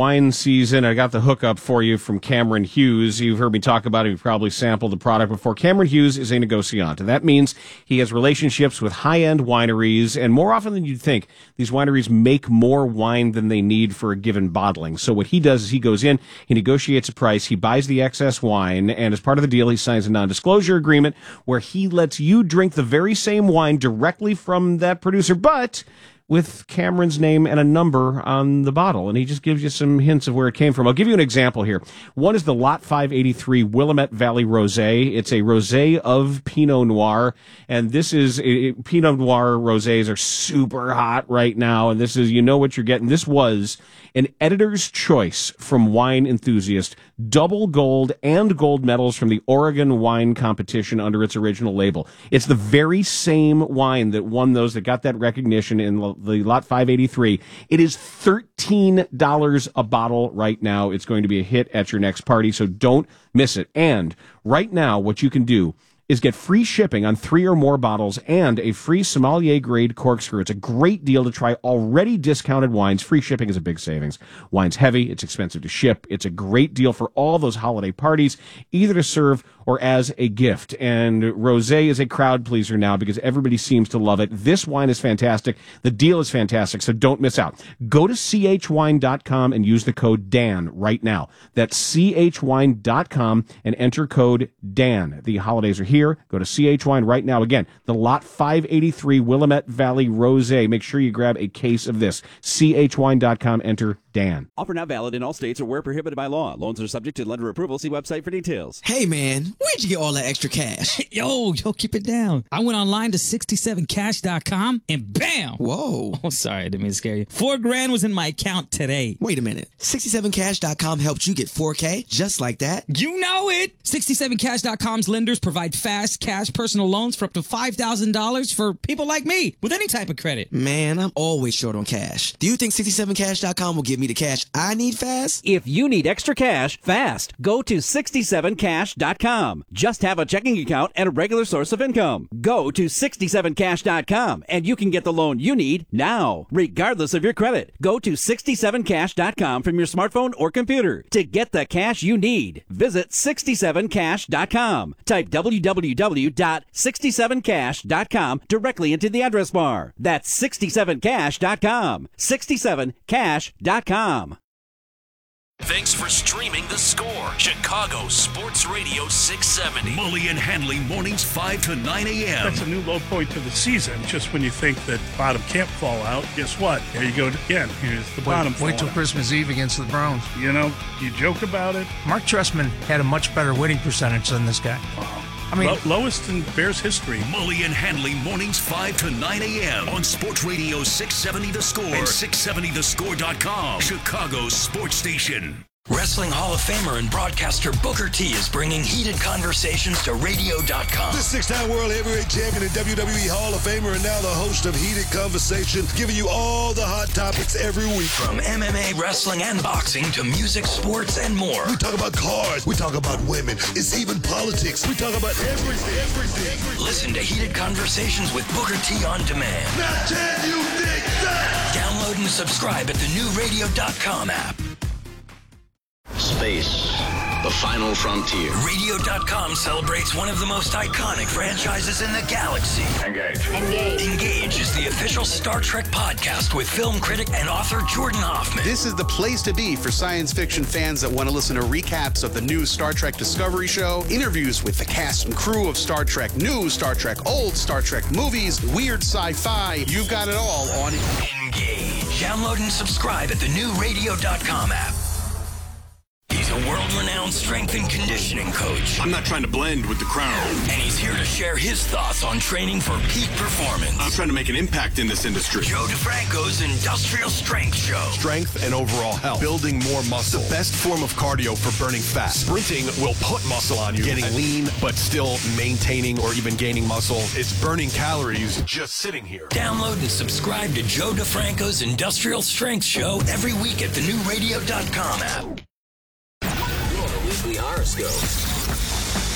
Speaker 2: wine season. I got the hookup for you from Cameron Hughes. You've heard me talk about it. You've probably sampled the product before. Cameron Hughes is a negociante. That means he has relationships with high-end wineries, and more often than you'd think, these wineries make more wine than they need for a given bottling. So what he does is he goes in, he negotiates a price, he buys the excess wine, and as part of the deal, he signs a non-disclosure agreement where he lets you drink the very same wine directly from that producer, but with Cameron's name and a number on the bottle, and he just gives you some hints of where it came from. I'll give you an example here. One is the Lot 583 Willamette Valley Rosé. It's a rosé of Pinot Noir, and this is Pinot Noir rosés are super hot right now, and this is, you know what you're getting. This was an editor's choice from Wine Enthusiast, double gold and gold medals from the Oregon Wine Competition under its original label. It's the very same wine that won those, that got that recognition in the Lot 583. It is $13 a bottle right now. It's going to be a hit at your next party, so don't miss it. And right now, what you can do is get free shipping on 3 or more bottles and a free sommelier-grade corkscrew. It's a great deal to try already discounted wines. Free shipping is a big savings. Wine's heavy. It's expensive to ship. It's a great deal for all those holiday parties, either to serve or as a gift. And rosé is a crowd pleaser now because everybody seems to love it. This wine is fantastic. The deal is fantastic, so don't miss out. Go to chwine.com and use the code DAN right now. That's chwine.com and enter code DAN. The holidays are here. Go to CHWine right now. Again, the Lot 583 Willamette Valley Rosé. Make sure you grab a case of this. CHWine.com, enter Dan.
Speaker 8: Offer not valid in all states or where prohibited by law. Loans are subject to lender approval. See website for details.
Speaker 9: Hey, man, where'd you get all that extra cash? Yo, keep it down. I went online to 67cash.com and bam! Whoa. Oh, sorry, I didn't mean to scare you. $4,000 was in my account today. Wait a minute. 67cash.com helped you get $4K just like that? You know it! 67cash.com's lenders provide fast cash personal loans for up to $5,000 for people like me with any type of credit. Man, I'm always short on cash. Do you think 67cash.com will give me the cash I need fast?
Speaker 8: If you need extra cash fast, go to 67cash.com. Just have a checking account and a regular source of income. Go to 67cash.com and you can get the loan you need now, regardless of your credit. Go to 67cash.com from your smartphone or computer to get the cash you need. Visit 67cash.com. Type www.67cash.com directly into the address bar. That's 67cash.com. 67cash.com.
Speaker 1: Thanks for streaming The Score, Chicago Sports Radio 670.
Speaker 5: Mully and Hanley mornings 5 to 9 a.m.
Speaker 24: That's a new low point to the season. Just when you think that bottom can't fall out, guess what? There you go again. Here's the bottom.
Speaker 11: Wait till Christmas Eve against the Browns.
Speaker 24: You know, you joke about it.
Speaker 11: Mark Trestman had a much better winning percentage than this guy.
Speaker 24: I mean, lowest in Bears history.
Speaker 5: Mully and Hanley mornings 5 to 9 a.m. on Sports Radio 670 The Score and 670thescore.com, Chicago's sports station.
Speaker 15: Wrestling Hall of Famer and broadcaster Booker T is bringing heated conversations to radio.com.
Speaker 25: The 6-time world heavyweight champion and WWE Hall of Famer and now the host of Heated Conversation, giving you all the hot topics every week.
Speaker 15: From MMA, wrestling, and boxing to music, sports, and more.
Speaker 25: We talk about cars. We talk about women. It's even politics. We talk about everything.
Speaker 15: Listen to Heated Conversations with Booker T on demand.
Speaker 25: Now can you dig that?
Speaker 15: Download and subscribe at the new radio.com app.
Speaker 26: Space, the final frontier.
Speaker 15: Radio.com celebrates one of the most iconic franchises in the galaxy.
Speaker 26: Engage.
Speaker 15: Engage is the official Star Trek podcast with film critic and author Jordan Hoffman.
Speaker 27: This is the place to be for science fiction fans that want to listen to recaps of the new Star Trek Discovery show, interviews with the cast and crew of Star Trek New, Star Trek Old, Star Trek movies, weird sci-fi. You've got it all on
Speaker 15: Engage. Download and subscribe at the new radio.com app. He's a world-renowned strength and conditioning coach.
Speaker 26: I'm not trying to blend with the crowd.
Speaker 15: And he's here to share his thoughts on training for peak performance.
Speaker 26: I'm trying to make an impact in this industry.
Speaker 15: Joe DeFranco's Industrial Strength Show.
Speaker 28: Strength and overall health. Building more muscle. The best form of cardio for burning fat. Sprinting will put muscle on you. Getting lean, but still maintaining or even gaining muscle. It's burning calories just sitting here.
Speaker 15: Download and subscribe to Joe DeFranco's Industrial Strength Show every week at the new radio.com app.
Speaker 29: Weekly horoscope.
Speaker 10: Well,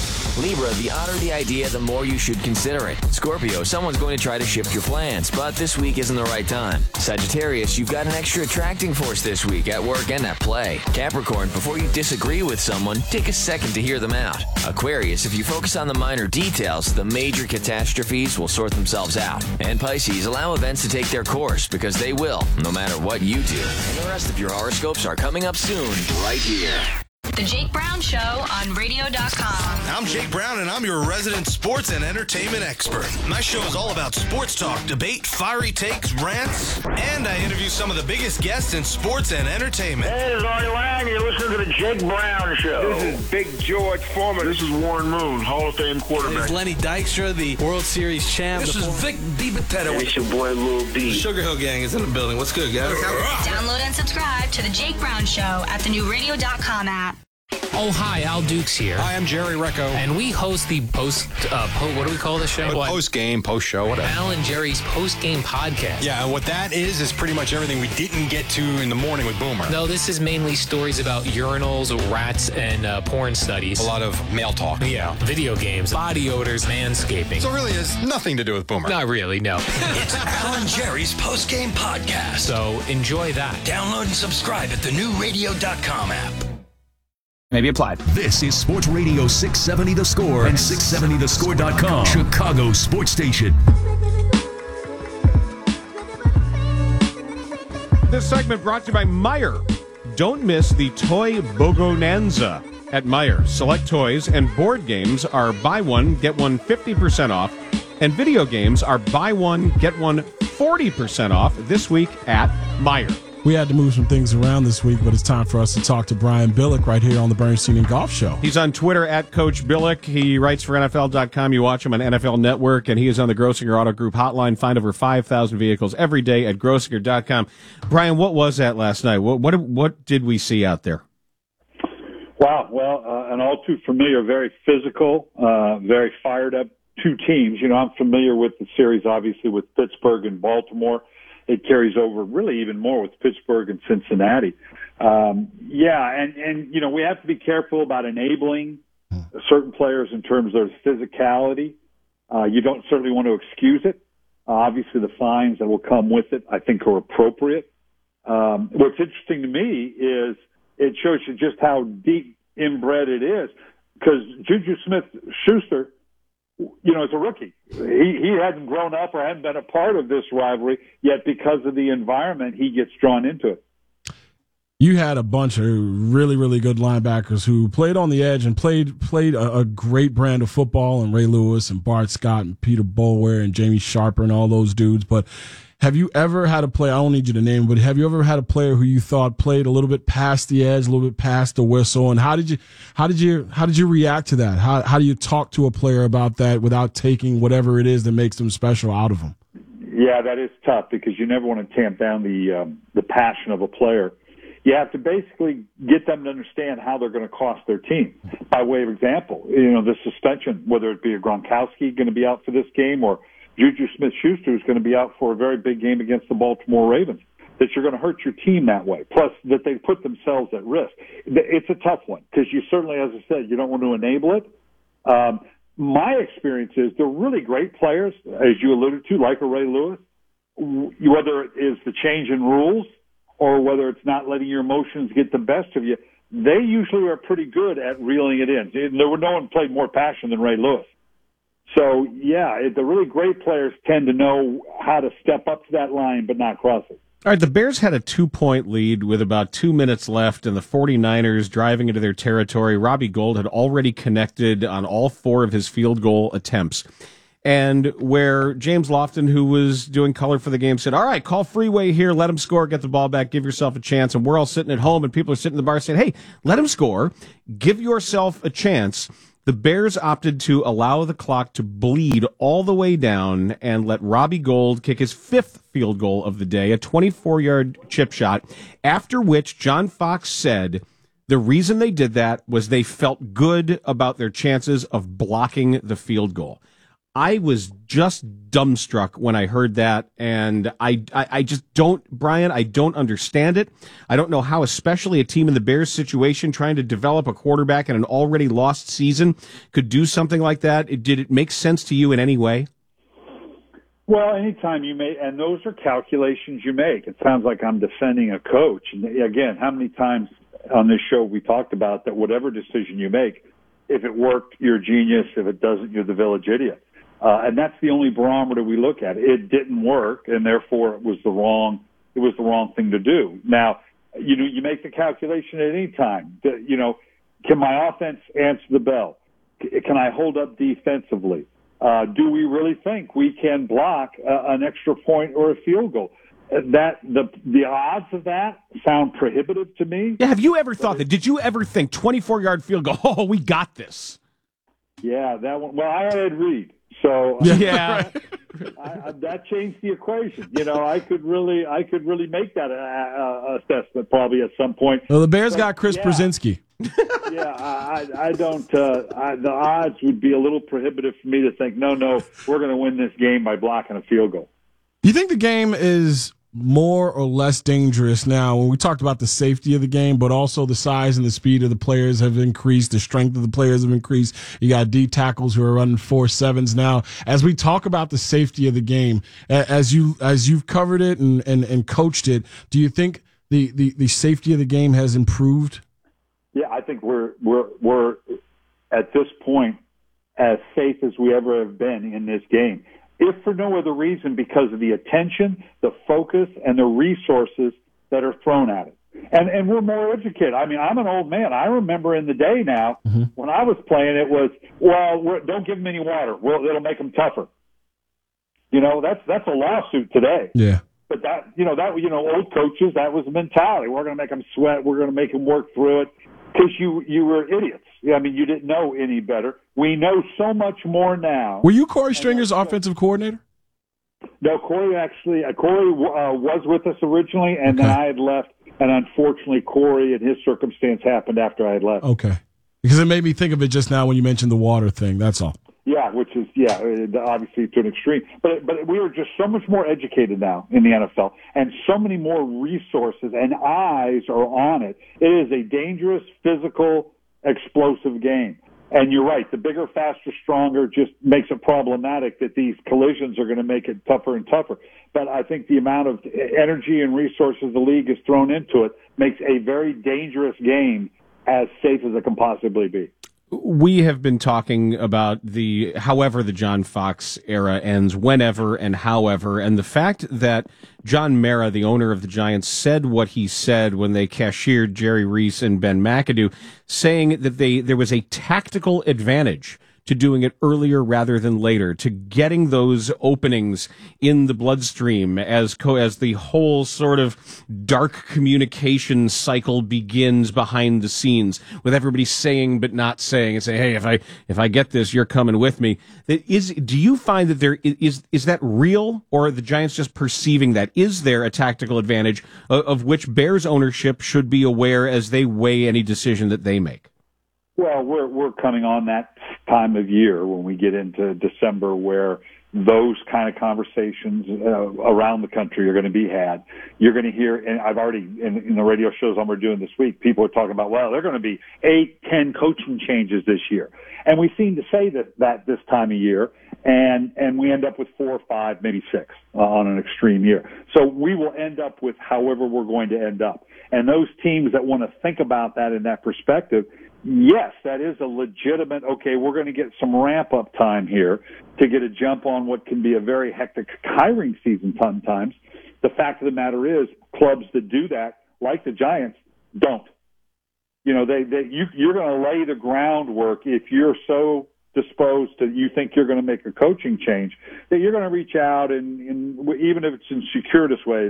Speaker 12: Libra, the odder the idea, the more you should consider it. Scorpio, someone's going to try to shift your plans, but this week isn't the right time. Sagittarius, you've got an extra attracting force this week at work and at play. Capricorn, before you disagree with someone, take a second to hear them out. Aquarius, if you focus on the minor details, the major catastrophes will sort themselves out. And Pisces, allow events to take their course, because they will, no matter what you do. And the rest of your horoscopes are coming up soon, right here.
Speaker 13: The Jake Brown Show on radio.com.
Speaker 14: I'm Jake Brown, and I'm your resident sports and entertainment expert. My show is all about sports talk, debate, fiery takes, rants, and I interview some of the biggest guests in sports and entertainment.
Speaker 22: Hey, this is Artie Lang. You're listening to the Jake Brown Show.
Speaker 16: This is Big George Foreman. This is Warren Moon, Hall of Fame quarterback.
Speaker 17: This is Lenny Dykstra, the World Series champ.
Speaker 16: This is Vic DiBattista. And it's your boy Lil D.
Speaker 14: The Sugar Hill Gang is in the building. What's good, guys?
Speaker 13: Download and subscribe to the Jake Brown Show at the new radio.com app.
Speaker 18: Oh, hi, Al Dukes here.
Speaker 14: Hi, I'm Jerry Recco.
Speaker 18: And we host the what do we call the show?
Speaker 14: Post-game, post-show, whatever.
Speaker 18: Al and Jerry's post-game podcast.
Speaker 14: Yeah, and what that is pretty much everything we didn't get to in the morning with Boomer.
Speaker 18: No, this is mainly stories about urinals, rats, and porn studies.
Speaker 14: A lot of male talk.
Speaker 18: Yeah, video games, body odors, manscaping.
Speaker 14: So it really has nothing to do with Boomer.
Speaker 18: Not really, no.
Speaker 15: It's Al and Jerry's post-game podcast.
Speaker 18: So enjoy that.
Speaker 15: Download and subscribe at the newradio.com app.
Speaker 1: Maybe applied.
Speaker 5: This is Sports Radio 670 The Score and 670thescore.com. Chicago Sports Station.
Speaker 2: This segment brought to you by Meijer. Don't miss the Toy Bogonanza at Meijer. Select toys and board games are buy one, get one 50% off, and video games are buy one, get one 40% off this week at Meijer.
Speaker 3: We had to move some things around this week, but it's time for us to talk to Brian Billick right here on the Bernstein and Golf Show.
Speaker 2: He's on Twitter at Coach Billick. He writes for NFL.com. You watch him on NFL Network, and he is on the Grossinger Auto Group hotline. Find over 5,000 vehicles every day at Grossinger.com. Brian, what was that last night? What did we see out there?
Speaker 19: Wow. Well, an all too familiar, very physical, very fired up two teams. You know, I'm familiar with the series, obviously, with Pittsburgh and Baltimore. It carries over really even more with Pittsburgh and Cincinnati. And you know, we have to be careful about enabling certain players in terms of physicality. You don't certainly want to excuse it. Obviously, the fines that will come with it, I think, are appropriate. What's interesting to me is it shows you just how deep inbred it is, because Juju Smith-Schuster, you know, as a rookie, he hadn't grown up or hadn't been a part of this rivalry, yet because of the environment, he gets drawn into it.
Speaker 3: You had a bunch of really, really good linebackers who played on the edge and played a great brand of football, and Ray Lewis and Bart Scott and Peter Boulware and Jamie Sharper and all those dudes. But have you ever had a player, I don't need you to name, but have you ever had a player who you thought played a little bit past the edge, a little bit past the whistle? And how did you react to that? How do you talk to a player about that without taking whatever it is that makes them special out of them?
Speaker 19: Yeah, that is tough, because you never want to tamp down the passion of a player. You have to basically get them to understand how they're going to cost their team. By way of example, you know, the suspension, whether it be a Gronkowski going to be out for this game or Juju Smith-Schuster is going to be out for a very big game against the Baltimore Ravens, that you're going to hurt your team that way, plus that they put themselves at risk. It's a tough one, because you certainly, as I said, you don't want to enable it. My experience is they're really great players, as you alluded to, like a Ray Lewis, whether it is the change in rules or whether it's not letting your emotions get the best of you. They usually are pretty good at reeling it in. No one played more passion than Ray Lewis. So, yeah, the really great players tend to know how to step up to that line but not cross it.
Speaker 2: All right, the Bears had a 2-point lead with about 2 minutes left, and the 49ers driving into their territory. Robbie Gould had already connected on all 4 of his field goal attempts. And where James Lofton, who was doing color for the game, said, all right, call freeway here, let him score, get the ball back, give yourself a chance. And we're all sitting at home, and people are sitting in the bar saying, hey, let him score, give yourself a chance. The Bears opted to allow the clock to bleed all the way down and let Robbie Gould kick his 5th field goal of the day, a 24-yard chip shot, after which John Fox said the reason they did that was they felt good about their chances of blocking the field goal. I was just dumbstruck when I heard that, and I just don't, Brian, I don't understand it. I don't know how, especially a team in the Bears situation, trying to develop a quarterback in an already lost season, could do something like that. Did it make sense to you in any way?
Speaker 19: Well, anytime you make, and those are calculations you make. It sounds like I'm defending a coach. And again, how many times on this show we talked about that whatever decision you make, if it worked, you're a genius. If it doesn't, you're the village idiot. And that's the only barometer we look at. It didn't work, and therefore it was the wrong thing to do. Now, you make the calculation at any time. Can my offense answer the bell? Can I hold up defensively? Do we really think we can block an extra point or a field goal? That the odds of that sound prohibitive to me.
Speaker 2: Yeah, have you ever thought that? Did you ever think 24-yard field goal? Oh, we got this.
Speaker 19: Yeah, that one. Well, I had Ed Reed. So
Speaker 2: yeah,
Speaker 19: that changed the equation. I could really make that assessment probably at some point.
Speaker 3: Well, the Bears got Chris Brzezinski.
Speaker 19: Yeah, I don't. The odds would be a little prohibitive for me to think. No, we're going to win this game by blocking a field goal.
Speaker 3: You think the game is more or less dangerous now? When we talked about the safety of the game, but also the size and the speed of the players have increased, the strength of the players have increased. You got D tackles who are running 4.7s now. As we talk about the safety of the game, as you've covered it and coached it, do you think the safety of the game has improved?
Speaker 19: Yeah, I think we're at this point as safe as we ever have been in this game. If for no other reason, because of the attention, the focus, and the resources that are thrown at it. And we're more educated. I mean, I'm an old man. I remember in the day now, when I was playing, it was, don't give them any water. Well, it'll make them tougher. That's a lawsuit today.
Speaker 3: Yeah.
Speaker 19: But old coaches, that was the mentality. We're going to make them sweat. We're going to make them work through it. Because you were idiots. I mean, you didn't know any better. We know so much more now.
Speaker 3: Were you Corey Stringer's offensive coordinator?
Speaker 19: No, Corey was with us originally, and then I had left. And unfortunately, Corey and his circumstance happened after I had left.
Speaker 3: Okay. Because it made me think of it just now when you mentioned the water thing. That's all.
Speaker 19: Yeah, which is, obviously to an extreme. But we are just so much more educated now in the NFL, and so many more resources and eyes are on it. It is a dangerous, physical, explosive game. And you're right, the bigger, faster, stronger just makes it problematic that these collisions are going to make it tougher and tougher. But I think the amount of energy and resources the league has thrown into it makes a very dangerous game as safe as it can possibly be.
Speaker 2: We have been talking about however the John Fox era ends, whenever and however, and the fact that John Mara, the owner of the Giants, said what he said when they cashiered Jerry Reese and Ben McAdoo, saying that there was a tactical advantage to doing it earlier rather than later, to getting those openings in the bloodstream as the whole sort of dark communication cycle begins behind the scenes, with everybody saying but not saying, and say, hey, if I get this, you're coming with me. Do you find that there is that real, or are the Giants just perceiving that? Is there a tactical advantage of which Bears ownership should be aware as they weigh any decision that they make?
Speaker 19: Well, we're coming on that time of year when we get into December where those kind of conversations around the country are going to be had. You're going to hear, and I've already, in the radio shows we're doing this week, people are talking about, well, there are going to be 8-10 coaching changes this year. And we seem to say that this time of year, and we end up with 4 or 5, maybe 6 on an extreme year. So we will end up with however we're going to end up. And those teams that want to think about that in that perspective, yes, that is a legitimate, okay, we're going to get some ramp-up time here to get a jump on what can be a very hectic hiring season sometimes. The fact of the matter is, clubs that do that, like the Giants, don't. You're going to lay the groundwork if you're so disposed to, you think you're going to make a coaching change, that you're going to reach out and even if it's in circuitous ways,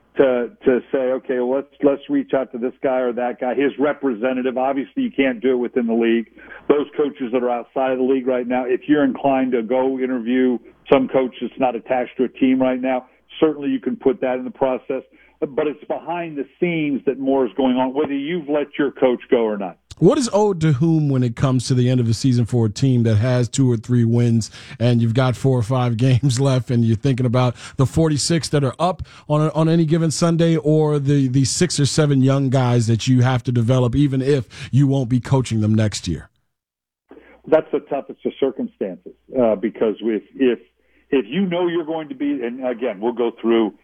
Speaker 19: to say, okay, well, let's reach out to this guy or that guy, his representative. Obviously, you can't do it within the league. Those coaches that are outside of the league right now, if you're inclined to go interview some coach that's not attached to a team right now, certainly you can put that in the process. But it's behind the scenes that more is going on, whether you've let your coach go or not.
Speaker 3: What is owed to whom when it comes to the end of the season for a team that has 2 or 3 wins and you've got 4 or 5 games left and you're thinking about the 46 that are up on any given Sunday, or the 6 or 7 young guys that you have to develop even if you won't be coaching them next year?
Speaker 19: That's the toughest of circumstances because if you know you're going to be, and again, we'll go through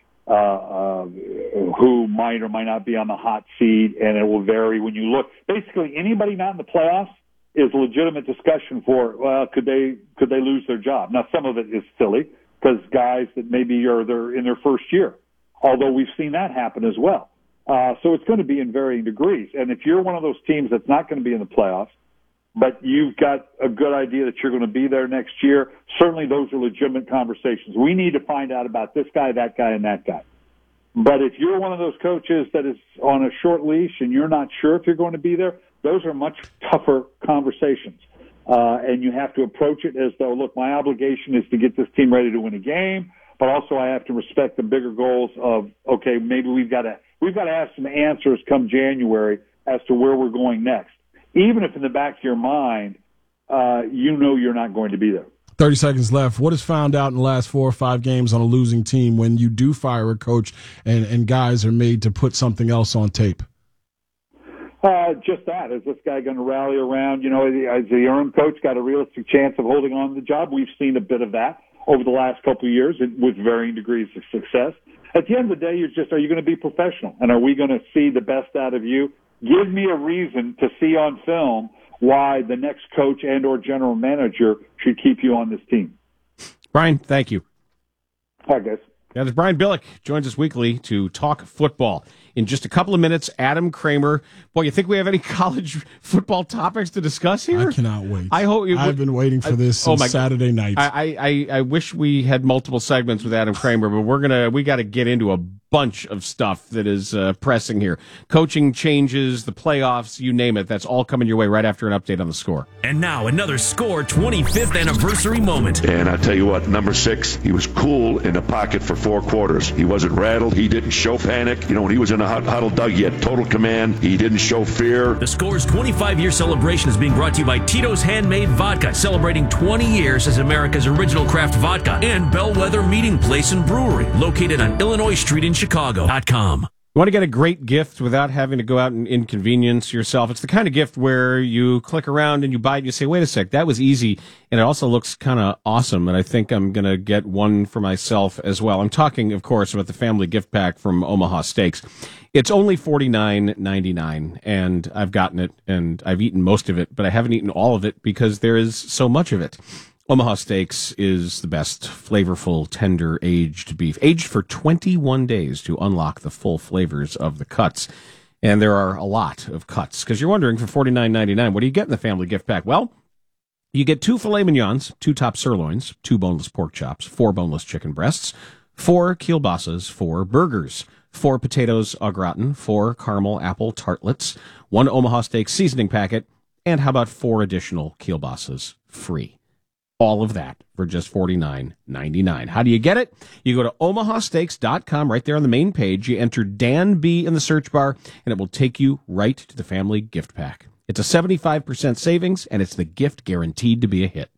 Speaker 19: who might or might not be on the hot seat, and it will vary when you look. Basically, anybody not in the playoffs is a legitimate discussion for, well, could they lose their job? Now, some of it is silly because guys that maybe they're in their first year, although we've seen that happen as well. So it's going to be in varying degrees. And if you're one of those teams that's not going to be in the playoffs, but you've got a good idea that you're going to be there next year, certainly those are legitimate conversations. We need to find out about this guy, that guy, and that guy. But if you're one of those coaches that is on a short leash and you're not sure if you're going to be there, those are much tougher conversations. And you have to approach it as though, look, my obligation is to get this team ready to win a game, but also I have to respect the bigger goals of, okay, maybe we've got to have some answers come January as to where we're going next. Even if in the back of your mind, you know you're not going to be there.
Speaker 3: 30 seconds left. What is found out in the last 4 or 5 games on a losing team when you do fire a coach and guys are made to put something else on tape?
Speaker 19: Just that. Is this guy going to rally around? Has the interim coach got a realistic chance of holding on to the job? We've seen a bit of that over the last couple of years with varying degrees of success. At the end of the day, are you going to be professional? And are we going to see the best out of you? Give me a reason to see on film why the next coach and or general manager should keep you on this team.
Speaker 2: Brian, thank you.
Speaker 19: Hi, guys.
Speaker 2: That is Brian Billick, joins us weekly to talk football. In just a couple of minutes, Adam Kramer. Boy, you think we have any college football topics to discuss here?
Speaker 3: I cannot wait.
Speaker 2: I've
Speaker 3: been waiting for this since Saturday night.
Speaker 2: I wish we had multiple segments with Adam Kramer, but we got to get into a bunch of stuff that is pressing here. Coaching changes, the playoffs, you name it. That's all coming your way right after an update on the score.
Speaker 1: And now another Score 25th anniversary moment.
Speaker 4: And I tell you what, number 6, he was cool in the pocket for 4 quarters. He wasn't rattled. He didn't show panic. When he was in the huddle, Doug, he had total command. He didn't show fear.
Speaker 1: The Score's 25-year celebration is being brought to you by Tito's Handmade Vodka, celebrating 20 years as America's original craft vodka, and Bellwether Meeting Place and Brewery, located on Illinois Street in Chicago.com.
Speaker 2: You want to get a great gift without having to go out and inconvenience yourself? It's the kind of gift where you click around and you buy it and you say, wait a sec, that was easy, and it also looks kind of awesome, and I think I'm going to get one for myself as well. I'm talking, of course, about the family gift pack from Omaha Steaks. It's only $49.99, and I've gotten it, and I've eaten most of it, but I haven't eaten all of it because there is so much of it. Omaha Steaks is the best flavorful, tender, aged beef, aged for 21 days to unlock the full flavors of the cuts. And there are a lot of cuts, because you're wondering, for $49.99, what do you get in the family gift pack? Well, you get 2 filet mignons, 2 top sirloins, 2 boneless pork chops, 4 boneless chicken breasts, 4 kielbasa's, 4 burgers, 4 potatoes au gratin, 4 caramel apple tartlets, 1 Omaha Steaks seasoning packet, and how about 4 additional kielbasa's free? All of that for just $49.99. How do you get it? You go to omahasteaks.com. Right there on the main page, you enter Dan B in the search bar, and it will take you right to the family gift pack. It's a 75% savings, and it's the gift guaranteed to be a hit.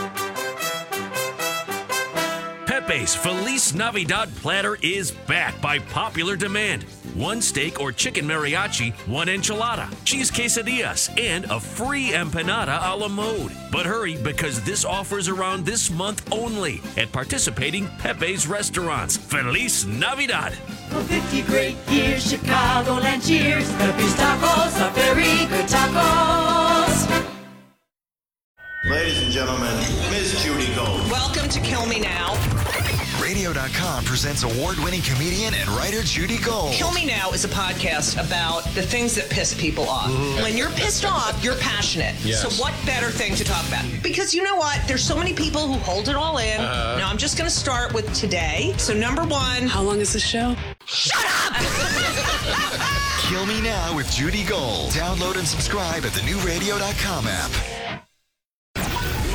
Speaker 1: Pepe's Feliz Navidad platter is back by popular demand. 1 steak or chicken mariachi, 1 enchilada, cheese quesadillas, and a free empanada a la mode. But hurry, because this offer's around this month only at participating Pepe's restaurants. Feliz Navidad!
Speaker 6: For 50 great years, Chicagoland cheers. Pepe's Tacos are very good tacos.
Speaker 7: Ladies and gentlemen, Ms. Judy Gold.
Speaker 8: Welcome to Kill Me Now.
Speaker 9: Radio.com presents award-winning comedian and writer Judy Gold.
Speaker 8: Kill Me Now is a podcast about the things that piss people off. Mm-hmm. When you're pissed off, you're passionate. Yes. So what better thing to talk about? Because you know what? There's so many people who hold it all in. Now I'm just going to start with today. So number 1.
Speaker 9: How long is the show?
Speaker 8: Shut up!
Speaker 9: Kill Me Now with Judy Gold. Download and subscribe at the new Radio.com app.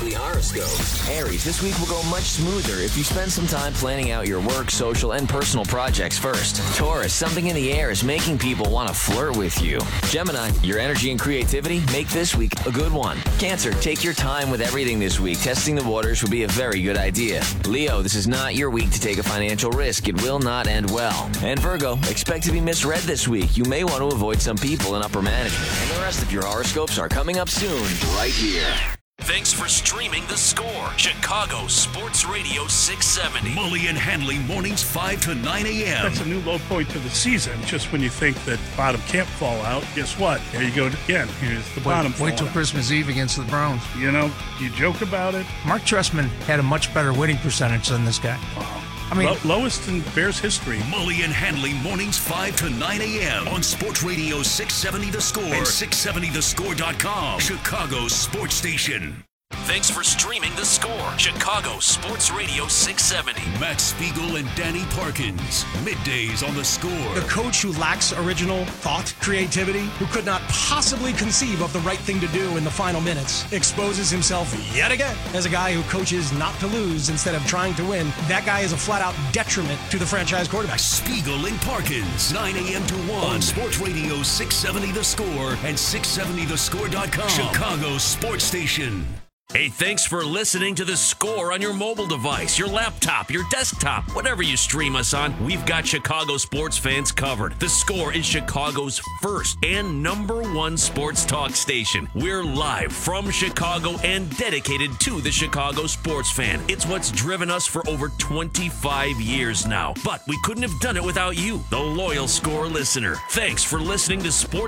Speaker 12: weekly horoscope. Aries, this week will go much smoother if you spend some time planning out your work, social, and personal projects first. Taurus, something in the air is making people want to flirt with you. Gemini, your energy and creativity make this week a good one. Cancer, take your time with everything this week. Testing the waters would be a very good idea. Leo, this is not your week to take a financial risk. It will not end well. And Virgo, expect to be misread this week. You may want to avoid some people in upper management. And the rest of your horoscopes are coming up soon, right here.
Speaker 1: Thanks for streaming The Score, Chicago Sports Radio 670.
Speaker 5: Mully and Hanley, mornings 5 to 9 a.m.
Speaker 11: That's a new low point to the season. Just when you think that the bottom can't fall out, guess what? There you go again. Here's the bottom
Speaker 20: Wait till
Speaker 11: out.
Speaker 20: Christmas Eve against the Browns.
Speaker 11: You know, you joke about it.
Speaker 20: Mark Trestman had a much better winning percentage than this guy. I mean,
Speaker 11: lowest in Bears history.
Speaker 5: Mully and Hanley, mornings 5 to 9 a.m. on Sports Radio 670 The Score and 670thescore.com. Chicago's sports station.
Speaker 1: Thanks for streaming The Score, Chicago Sports Radio 670.
Speaker 5: Matt Spiegel and Danny Parkins, middays on The Score.
Speaker 21: The coach who lacks original thought, creativity, who could not possibly conceive of the right thing to do in the final minutes, exposes himself yet again as a guy who coaches not to lose instead of trying to win. That guy is a flat-out detriment to the franchise quarterback.
Speaker 5: Spiegel and Parkins, 9 a.m. to 1 on Sports Radio 670 The Score and 670thescore.com. Chicago's sports station.
Speaker 1: Hey, thanks for listening to The Score on your mobile device, your laptop, your desktop, whatever you stream us on. We've got Chicago sports fans covered. The Score is Chicago's first and #1 sports talk station. We're live from Chicago and dedicated to the Chicago sports fan. It's what's driven us for over 25 years now. But we couldn't have done it without you, the loyal Score listener. Thanks for listening to Sports